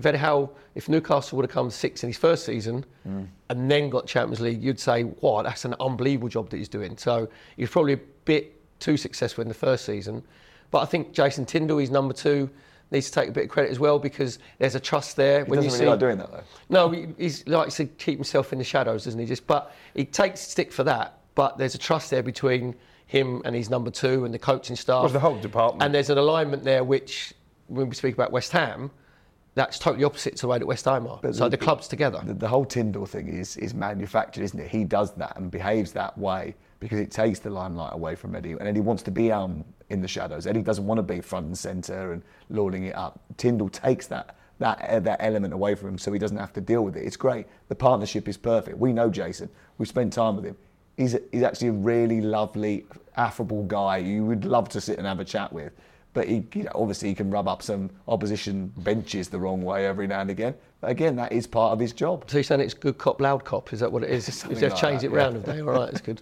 [SPEAKER 5] if Newcastle would have come sixth in his first season and then got Champions League, you'd say, wow, that's an unbelievable job that he's doing. So he was probably a bit too successful in the first season. But I think Jason Tindall, he's number 2, needs to take a bit of credit as well because there's a trust there.
[SPEAKER 3] He doesn't really like doing that though.
[SPEAKER 5] No, he's likes to keep himself in the shadows, doesn't he? But he takes stick for that. But there's a trust there between him and his number 2 and the coaching staff.
[SPEAKER 4] Well, the whole department.
[SPEAKER 5] And there's an alignment there which, when we speak about West Ham, that's totally opposite to the way that West Ham are. But so the club's together.
[SPEAKER 3] The whole Tyndall thing is manufactured, isn't it? He does that and behaves that way because it takes the limelight away from Eddie. And Eddie wants to be in the shadows. Eddie doesn't want to be front and centre and lording it up. Tyndall takes that element away from him so he doesn't have to deal with it. It's great. The partnership is perfect. We know Jason. We've spent time with him. He's actually a really lovely, affable guy you would love to sit and have a chat with. But obviously he can rub up some opposition benches the wrong way every now and again. But again, that is part of his job.
[SPEAKER 5] So you're saying it's good cop, loud cop? Is that what it is? If they've changed it round, have they? All right, that's good.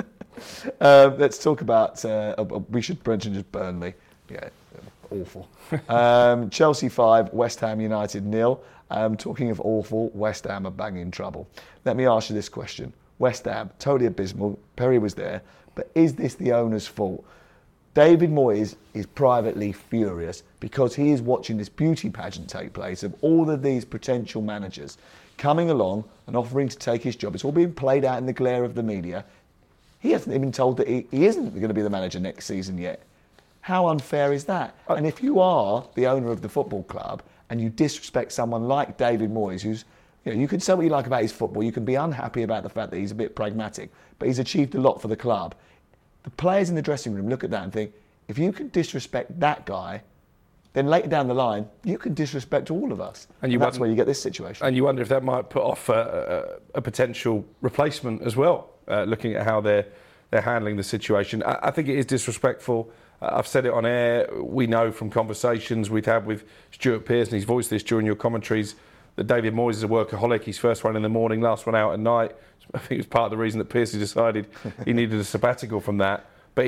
[SPEAKER 3] Let's talk about, we should mention just Burnley. Yeah, awful. Chelsea 5, West Ham United 0. Talking of awful, West Ham are banging trouble. Let me ask you this question. West Ham, totally abysmal. Perry was there. But is this the owner's fault? David Moyes is privately furious because he is watching this beauty pageant take place of all of these potential managers coming along and offering to take his job. It's all being played out in the glare of the media. He hasn't even told that he isn't going to be the manager next season yet. How unfair is that? And if you are the owner of the football club and you disrespect someone like David Moyes, who's, you can say what you like about his football, you can be unhappy about the fact that he's a bit pragmatic, but he's achieved a lot for the club. The players in the dressing room look at that and think, if you can disrespect that guy, then later down the line, you can disrespect all of us. And that's where you get this situation.
[SPEAKER 4] And you wonder if that might put off a potential replacement as well, looking at how they're handling the situation. I think it is disrespectful. I've said it on air. We know from conversations we've had with Stuart Pearce, and he's voiced this during your commentaries, that David Moyes is a workaholic. He's first one in the morning, last one out at night. I think it was part of the reason that Pearce decided he needed a sabbatical from that. But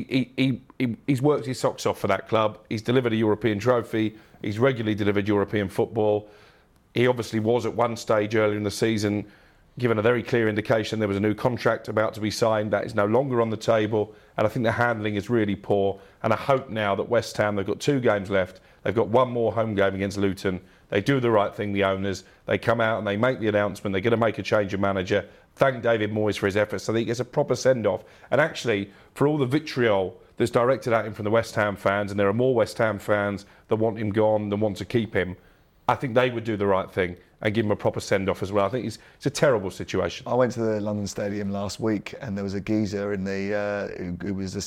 [SPEAKER 4] he's worked his socks off for that club. He's delivered a European trophy. He's regularly delivered European football. He obviously was at one stage earlier in the season given a very clear indication there was a new contract about to be signed. That is no longer on the table. And I think the handling is really poor. And I hope now that West Ham, they've got 2 games left. They've got one more home game against Luton. They do the right thing, the owners. They come out and they make the announcement. They're going to make a change of manager. Thank David Moyes for his efforts so that he gets a proper send-off. And actually, for all the vitriol that's directed at him from the West Ham fans, and there are more West Ham fans that want him gone than want to keep him, I think they would do the right thing and give him a proper send-off as well. I think it's a terrible situation.
[SPEAKER 3] I went to the London Stadium last week and there was a geezer in the who was a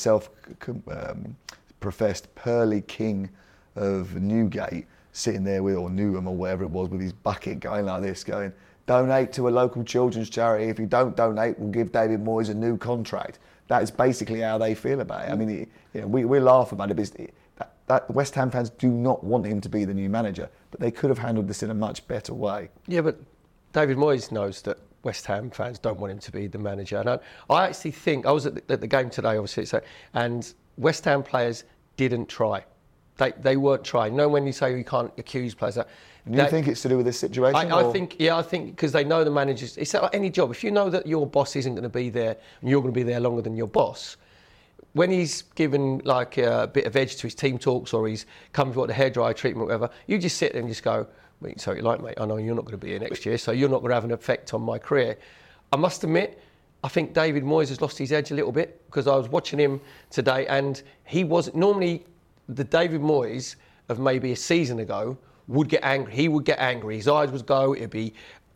[SPEAKER 3] self-professed pearly king of Newgate sitting there with, or Newham or whatever it was, with his bucket going like this, going, donate to a local children's charity. If you don't donate, we'll give David Moyes a new contract. That is basically how they feel about it. I mean, we laugh about it, but that West Ham fans do not want him to be the new manager, but they could have handled this in a much better way.
[SPEAKER 5] Yeah, but David Moyes knows that West Ham fans don't want him to be the manager. And I actually think, I was at the game today, obviously, and West Ham players didn't try. They weren't trying. No, when you say you can't accuse players that.
[SPEAKER 3] And you think it's to do with this situation?
[SPEAKER 5] I think because they know the managers. It's like any job. If you know that your boss isn't going to be there and you're going to be there longer than your boss, when he's given like a bit of edge to his team talks or he's come for the hairdryer treatment or whatever, you just sit there and just go, well, so you like, mate, I know you're not going to be here next year, so you're not going to have an effect on my career. I must admit, I think David Moyes has lost his edge a little bit because I was watching him today and he wasn't normally the David Moyes of maybe a season ago would get angry. He would get angry. His eyes would go. It'd be,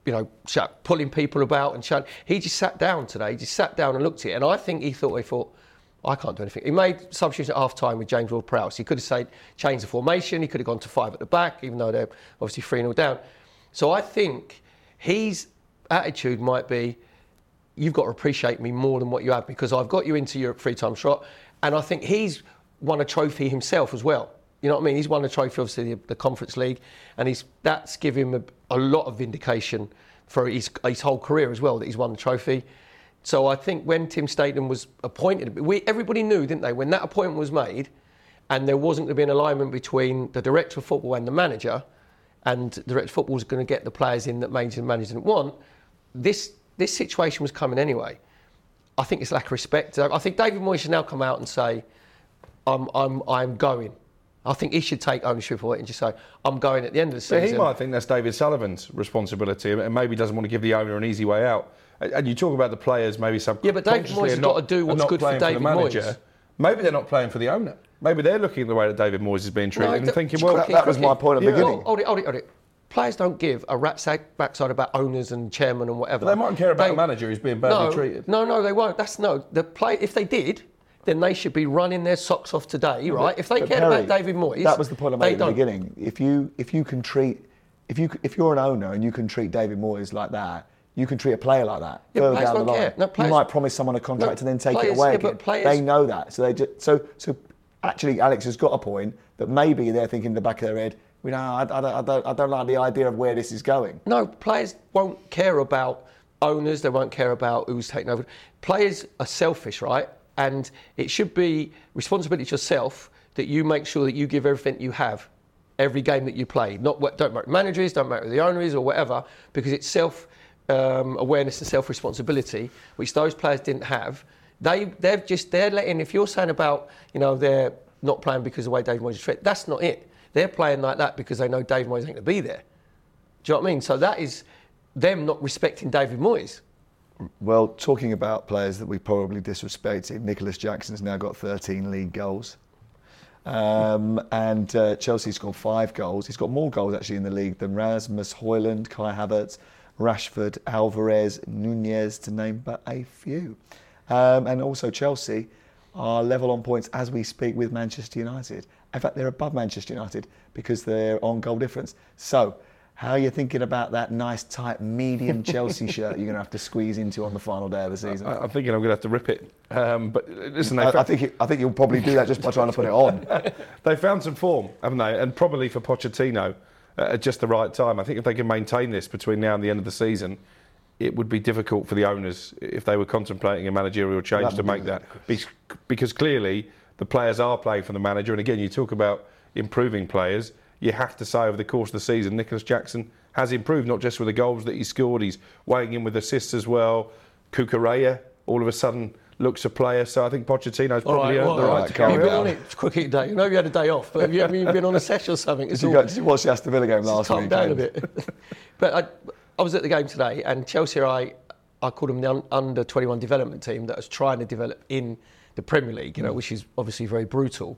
[SPEAKER 5] pulling people about and shouting. He just sat down today. He just sat down and looked at it. And I think he thought, I can't do anything. He made substitutions at half-time with James Ward-Prowse. He could have said, change the formation. He could have gone to 5 at the back, even though they're obviously 3-0 down. So I think his attitude might be, you've got to appreciate me more than what you have because I've got you into Europe 3 times shot. And I think he's won a trophy himself as well. You know what I mean? He's won a trophy, obviously, the Conference League, and that's given him a lot of vindication for his whole career as well, that he's won the trophy. So I think when Tim Staten was appointed, everybody knew, didn't they, when that appointment was made and there wasn't going to be an alignment between the director of football and the manager, and the director of football was going to get the players in that the manager didn't want, this situation was coming anyway. I think it's lack of respect. I think David Moyes should now come out and say, I'm going. I think he should take ownership of it and just say, I'm going at the end of the season.
[SPEAKER 4] He might think that's David Sullivan's responsibility and maybe doesn't want to give the owner an easy way out. And you talk about the players maybe
[SPEAKER 5] Yeah, but David Moyes has got to do what's good for David Moyes.
[SPEAKER 4] Maybe they're not playing for the owner. Maybe they're looking at the way that David Moyes is being treated and thinking, well,
[SPEAKER 3] that was my point at the beginning.
[SPEAKER 5] Hold it. Players don't give a rat's backside about owners and chairman and whatever.
[SPEAKER 4] But they mightn't care about a manager who's being badly treated.
[SPEAKER 5] No, they won't. If they did, then they should be running their socks off today, right? If they cared about David Moyes,
[SPEAKER 3] that was the point I made at the beginning. If you're an owner and you can treat David Moyes like that, you can treat a player like that.
[SPEAKER 5] Yeah,
[SPEAKER 3] further down the line, you might promise someone a contract and then take it away again. They know that, so actually, Alex has got a point that maybe they're thinking in the back of their head, I don't like the idea of where this is going.
[SPEAKER 5] No, players won't care about owners. They won't care about who's taking over. Players are selfish, right? And it should be responsibility to yourself that you make sure that you give everything you have, every game that you play. Don't matter who manager is, don't matter who the owner is or whatever, because it's self-awareness and self-responsibility, which those players didn't have. They're letting. If you're saying about, they're not playing because of the way David Moyes is treated, that's not it. They're playing like that because they know David Moyes ain't going to be there. Do you know what I mean? So that is them not respecting David Moyes.
[SPEAKER 3] Well, talking about players that we probably disrespected, Nicholas Jackson's now got 13 league goals. And Chelsea scored 5 goals. He's got more goals actually in the league than Rasmus Højlund, Kai Havertz, Rashford, Alvarez, Nunez, to name but a few. And also Chelsea are level on points as we speak with Manchester United. In fact, they're above Manchester United because they're on goal difference. So, how are you thinking about that nice, tight, medium Chelsea shirt you're going to have to squeeze into on the final day of the season?
[SPEAKER 4] I'm thinking I'm going to have to rip it. But listen,
[SPEAKER 3] I think you'll probably do that just by trying to put it on.
[SPEAKER 4] They found some form, haven't they? And probably for Pochettino at just the right time. I think if they can maintain this between now and the end of the season, it would be difficult for the owners if they were contemplating a managerial change to make that. Because clearly the players are playing for the manager. And again, you talk about improving players. You have to say over the course of the season, Nicholas Jackson has improved, not just with the goals that he scored, he's weighing in with assists as well. Cucurella all of a sudden looks a player, so I think Pochettino's probably earned the right to carry on.
[SPEAKER 5] You've been on it quick day. You know you had a day off, but have you been on a session or something?
[SPEAKER 3] Did you watch the Aston Villa game last week?
[SPEAKER 5] Calm down a bit. But I was at the game today, and Chelsea, I called them the under-21 development team that was trying to develop in the Premier League, which is obviously very brutal.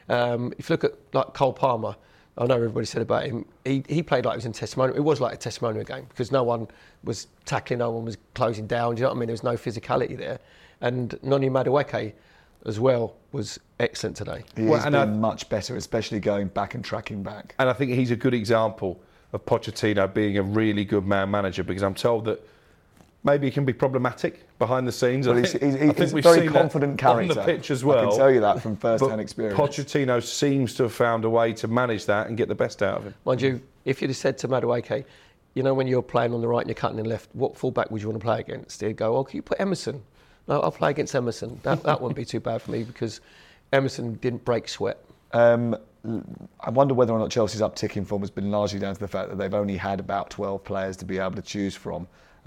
[SPEAKER 5] If you look at like Cole Palmer, I know everybody said about him, he played like he was in testimonial. It was like a testimonial game because no one was tackling, no one was closing down. Do you know what I mean? There was no physicality there. And Noni Madueke as well was excellent today.
[SPEAKER 3] He's been much better, especially going back and tracking back.
[SPEAKER 4] And I think he's a good example of Pochettino being a really good man manager, because I'm told that maybe he can be problematic behind the scenes.
[SPEAKER 3] Well, he's a very confident character
[SPEAKER 4] on the pitch as well.
[SPEAKER 3] I can tell you that from first-hand experience.
[SPEAKER 4] Pochettino seems to have found a way to manage that and get the best out of him.
[SPEAKER 5] Mind you, if you'd have said to Madueke, when you're playing on the right and you're cutting in left, what fullback would you want to play against? He'd go, can you put Emerson? No, I'll play against Emerson. That wouldn't be too bad for me because Emerson didn't break sweat.
[SPEAKER 3] I wonder whether or not Chelsea's uptick in form has been largely down to the fact that they've only had about 12 players to be able to choose from.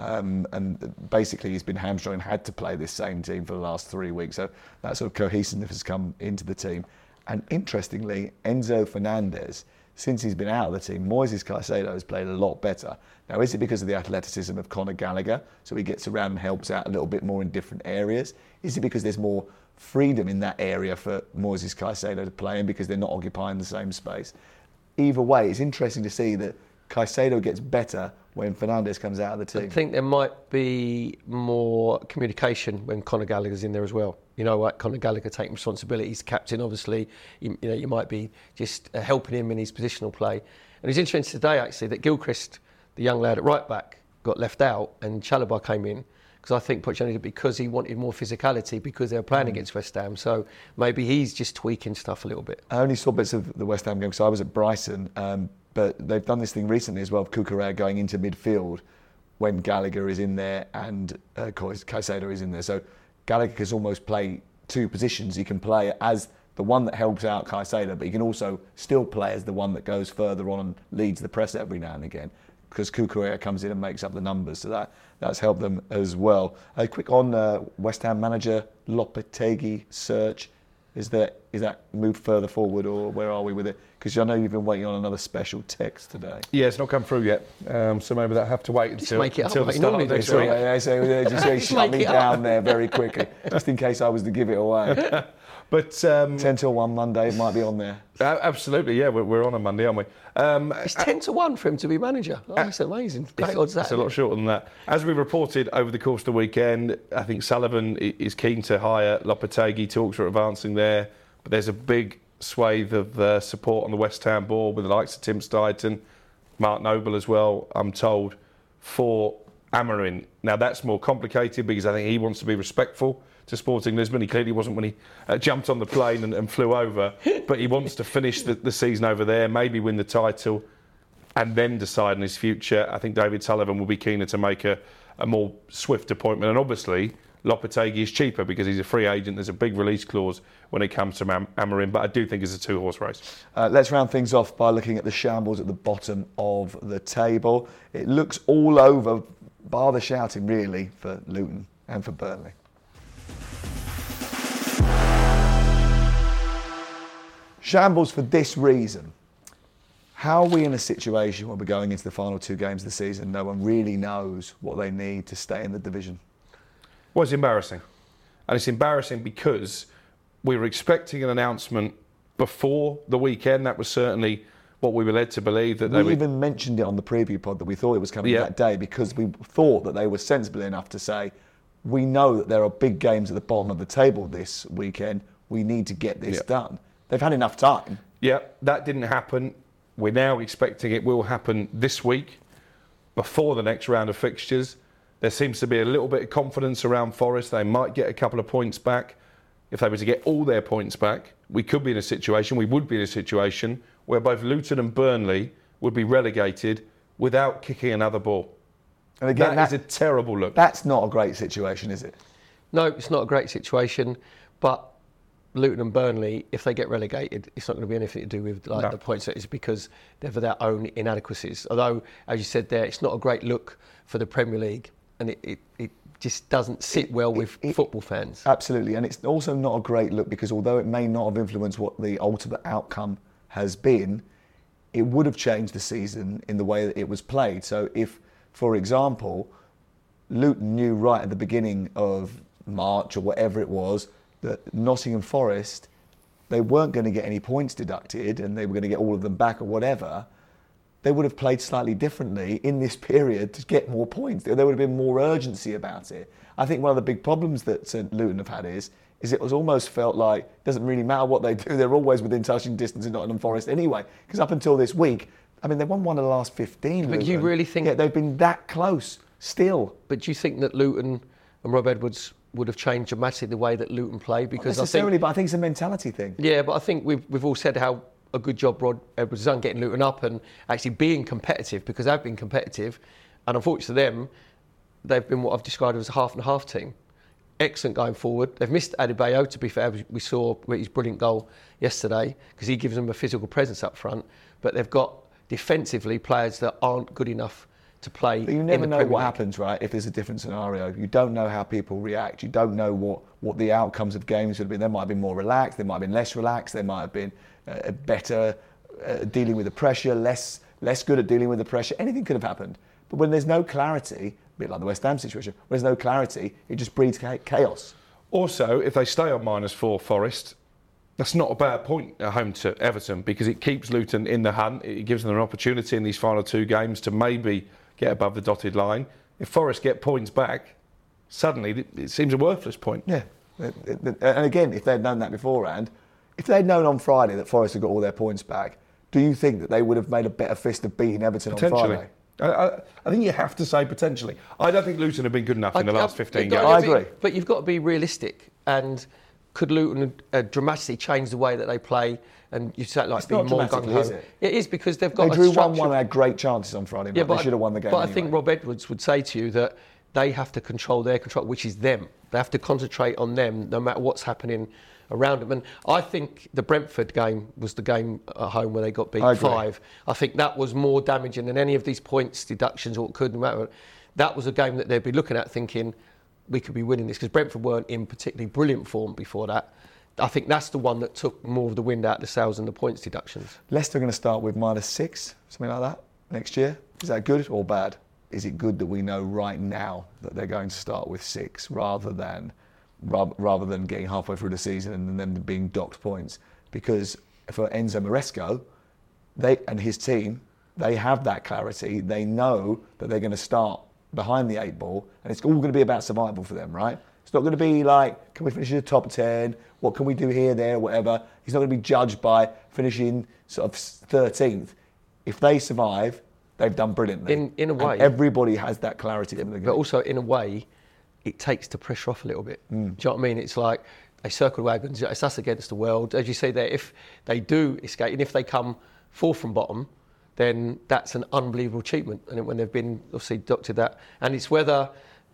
[SPEAKER 3] And basically he's been hamstrung and had to play this same team for the last 3 weeks. So that sort of cohesiveness has come into the team. And interestingly, Enzo Fernandez, since he's been out of the team, Moises Caicedo has played a lot better. Now, is it because of the athleticism of Conor Gallagher, so he gets around and helps out a little bit more in different areas? Is it because there's more freedom in that area for Moises Caicedo to play in because they're not occupying the same space? Either way, it's interesting to see that Caicedo gets better when Fernandes comes out of the team.
[SPEAKER 5] I think there might be more communication when Conor Gallagher's in there as well. Conor Gallagher taking responsibility. He's captain, obviously. You might be just helping him in his positional play. And it's interesting today, actually, that Gilchrist, the young lad at right back, got left out and Chalobah came in. Because I think Pochettino, because he wanted more physicality because they were playing against West Ham. So maybe he's just tweaking stuff a little bit.
[SPEAKER 3] I only saw bits of the West Ham game because I was at Brighton. But they've done this thing recently as well, Cucurella going into midfield when Gallagher is in there and Caicedo is in there. So Gallagher can almost play 2 positions. He can play as the one that helps out Caicedo, but he can also still play as the one that goes further on and leads the press every now and again, because Cucurella comes in and makes up the numbers. So that's helped them as well. Quick on West Ham manager Lopetegui search. Is that moved further forward, or where are we with it? Because I know you've been waiting on another special text today.
[SPEAKER 4] Yeah, it's not come through yet, so maybe that'll have to wait until the start of next week.
[SPEAKER 3] Just shut me down there very quickly, just in case I was to give it away.
[SPEAKER 4] But
[SPEAKER 3] 10 till 1 Monday, it might be on there.
[SPEAKER 4] Absolutely, yeah, we're on a Monday, aren't we?
[SPEAKER 5] It's 10 to 1 for him to be manager. That's amazing. Great odds that.
[SPEAKER 4] It's a lot shorter than that. As we reported over the course of the weekend, I think Sullivan is keen to hire Lopetegui. Talks are advancing there, but there's a big swathe of support on the West Ham board with the likes of Tim Steidten, Mark Noble as well, I'm told, for Amorim. Now that's more complicated because I think he wants to be respectful to Sporting Lisbon. He clearly wasn't when he jumped on the plane and flew over, but he wants to finish the season over there, maybe win the title and then decide on his future. I think David Sullivan will be keener to make a more swift appointment, and obviously Lopetegui is cheaper because he's a free agent. There's a big release clause when it comes to Amorim, but I do think it's a 2-horse race.
[SPEAKER 3] Let's round things off by looking at the shambles at the bottom of the table. It looks all over, bar the shouting really, for Luton and for Burnley. Shambles for this reason. How are we in a situation where we're going into the final 2 games of the season, no one really knows what they need to stay in the division?
[SPEAKER 4] Well, it's embarrassing. And it's embarrassing because we were expecting an announcement before the weekend. That was certainly what we were led to believe. That
[SPEAKER 3] we even mentioned it on the preview pod that we thought it was coming that day, because we thought that they were sensible enough to say, we know that there are big games at the bottom of the table this weekend. We need to get this done. They've had enough time.
[SPEAKER 4] Yeah, that didn't happen. We're now expecting it will happen this week, before the next round of fixtures. There seems to be a little bit of confidence around Forest. They might get a couple of points back. If they were to get all their points back, we would be in a situation where both Luton and Burnley would be relegated without kicking another ball.
[SPEAKER 3] And again,
[SPEAKER 4] that is a terrible look.
[SPEAKER 3] That's not a great situation, is it?
[SPEAKER 5] No, it's not a great situation, but Luton and Burnley, if they get relegated, it's not going to be anything to do with the points. It's because they're for their own inadequacies. Although, as you said there, it's not a great look for the Premier League, and it just doesn't sit well with football fans.
[SPEAKER 3] Absolutely, and it's also not a great look because although it may not have influenced what the ultimate outcome has been, it would have changed the season in the way that it was played. So if, for example, Luton knew right at the beginning of March or whatever it was that Nottingham Forest, they weren't going to get any points deducted and they were going to get all of them back or whatever, they would have played slightly differently in this period to get more points. There would have been more urgency about it. I think one of the big problems that Luton have had is it was almost felt like it doesn't really matter what they do, they're always within touching distance in Nottingham Forest anyway. Because up until this week, I mean, they've won one of the last 15.
[SPEAKER 5] But you really think...
[SPEAKER 3] Yeah, they've been that close still.
[SPEAKER 5] But do you think that Luton and Rob Edwards would have changed dramatically the way that Luton play? Because
[SPEAKER 3] not necessarily, but I think it's a mentality thing.
[SPEAKER 5] Yeah, but I think we've all said how a good job Rod Edwards has done getting Luton up and actually being competitive, because they've been competitive, and unfortunately for them, they've been what I've described as a half and a half team. Excellent going forward. They've missed Adebayo, to be fair. We saw his brilliant goal yesterday because he gives them a physical presence up front, but they've got defensively players that aren't good enough to play.
[SPEAKER 3] But you never know what happens, right, if there's a different scenario. You don't know how people react. You don't know what the outcomes of games would have been. They might have been more relaxed, they might have been less relaxed, they might have been better dealing with the pressure, less good at dealing with the pressure. Anything could have happened. But when there's no clarity, a bit like the West Ham situation, when there's no clarity, it just breeds chaos.
[SPEAKER 4] Also, if they stay on -4 Forest, that's not a bad point at home to Everton, because it keeps Luton in the hunt. It gives them an opportunity in these final 2 games to maybe get above the dotted line. If Forest get points back, suddenly it seems a worthless point.
[SPEAKER 3] Yeah. And again, if they'd known that beforehand, if they'd known on Friday that Forest had got all their points back, do you think that they would have made a better fist of beating Everton on Friday?
[SPEAKER 4] I think you have to say potentially. I don't think Luton have been good enough in the last 15 games.
[SPEAKER 3] I agree.
[SPEAKER 5] But you've got to be realistic. And could Luton dramatically change the way that they play? And you say like being more gung-ho.
[SPEAKER 3] Is it?
[SPEAKER 5] It is, because they've got
[SPEAKER 3] they drew 1-1 and had great chances on Friday.
[SPEAKER 5] Yeah,
[SPEAKER 3] but they should have won the game.
[SPEAKER 5] But
[SPEAKER 3] anyway.
[SPEAKER 5] I think Rob Edwards would say to you that they have to control their control, which is them. They have to concentrate on them, no matter what's happening around them. And I think the Brentford game was the game at home where they got beat 5. I think that was more damaging than any of these points deductions or could matter. That was a game that they'd be looking at thinking we could be winning this, because Brentford weren't in particularly brilliant form before that. I think that's the one that took more of the wind out of the sails than the points deductions.
[SPEAKER 3] Leicester are going to start with -6, something like that, next year. Is that good or bad? Is it good that we know right now that they're going to start with 6 rather than getting halfway through the season and then being docked points? Because for Enzo Maresco, and his team, they have that clarity. They know that they're going to start behind the 8 ball, and it's all going to be about survival for them, right? It's not going to be like, can we finish in the top 10? What can we do here, there, whatever? He's not going to be judged by finishing sort of 13th. If they survive, they've done brilliantly.
[SPEAKER 5] In a way.
[SPEAKER 3] And everybody has that clarity from the game.
[SPEAKER 5] But also, in a way, it takes the pressure off a little bit. Do you know what I mean? It's like they circle wagons. It's us against the world. As you say there, if they do escape, and if they come 4th from bottom, then that's an unbelievable achievement. And when they've been obviously doctored that, and it's whether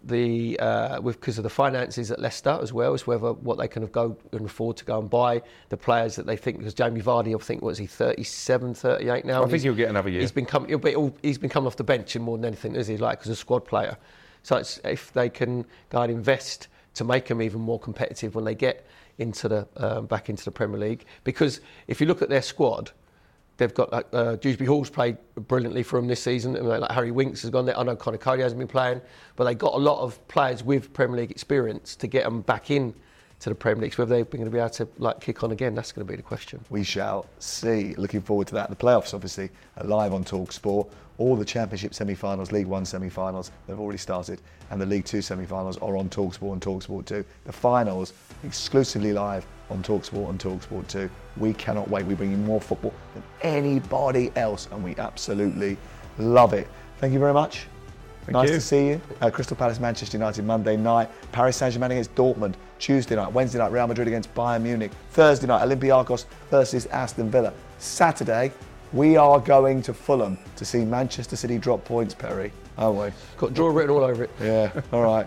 [SPEAKER 5] because of the finances at Leicester as well, it's whether what they can go and afford to go and buy the players that they think. Because Jamie Vardy, I think, was he 37, 38 now?
[SPEAKER 4] I think he'll get another year.
[SPEAKER 5] He's been coming off the bench and more than anything, is he? Like, as a squad player. So it's, if they can go and invest to make them even more competitive when they get into the back into the Premier League. Because if you look at their squad, they've got like Dewsbury Hall's played brilliantly for them this season. And like Harry Winks has gone there. I know Conor Cody hasn't been playing, but they got a lot of players with Premier League experience to get them back in to the Premier League. So whether they're going to be able to like kick on again, that's going to be the question.
[SPEAKER 3] We shall see. Looking forward to that. The playoffs, obviously, are live on TalkSport. All the Championship semi-finals, League One semi-finals, they've already started, and the League Two semi-finals are on TalkSport and TalkSport 2. The finals exclusively live on TalkSport and TalkSport 2. We cannot wait. We bring you more football than anybody else, and we absolutely love it. Thank you very much. Nice to see you. Crystal Palace, Manchester United, Monday night. Paris Saint-Germain against Dortmund, Tuesday night. Wednesday night, Real Madrid against Bayern Munich. Thursday night, Olympiacos versus Aston Villa. Saturday, we are going to Fulham to see Manchester City drop points, Perry. Aren't we?
[SPEAKER 5] Got draw written all over it.
[SPEAKER 3] Yeah, all right.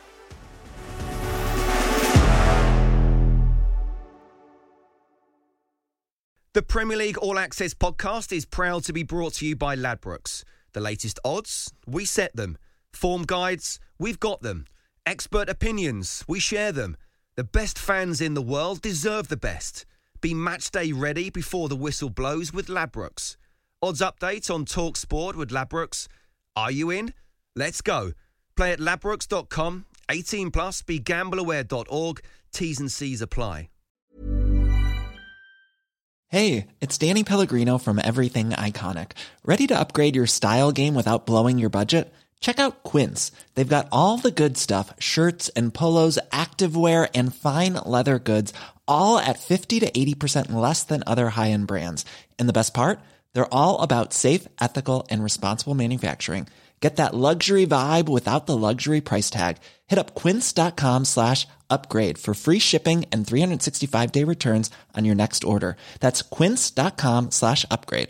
[SPEAKER 2] The Premier League All Access podcast is proud to be brought to you by Ladbrokes. The latest odds, we set them. Form guides, we've got them. Expert opinions, we share them. The best fans in the world deserve the best. Be match day ready before the whistle blows with Ladbrokes. Odds update on TalkSport with Ladbrokes. Are you in? Let's go. Play at ladbrokes.com. 18 plus. BeGambleAware.org. T's and C's apply.
[SPEAKER 10] Hey, it's Danny Pellegrino from Everything Iconic. Ready to upgrade your style game without blowing your budget? Check out Quince. They've got all the good stuff, shirts and polos, activewear, and fine leather goods, all at 50 to 80% less than other high-end brands. And the best part? They're all about safe, ethical, and responsible manufacturing. Get that luxury vibe without the luxury price tag. Hit up quince.com/upgrade for free shipping and 365-day returns on your next order. That's quince.com/upgrade.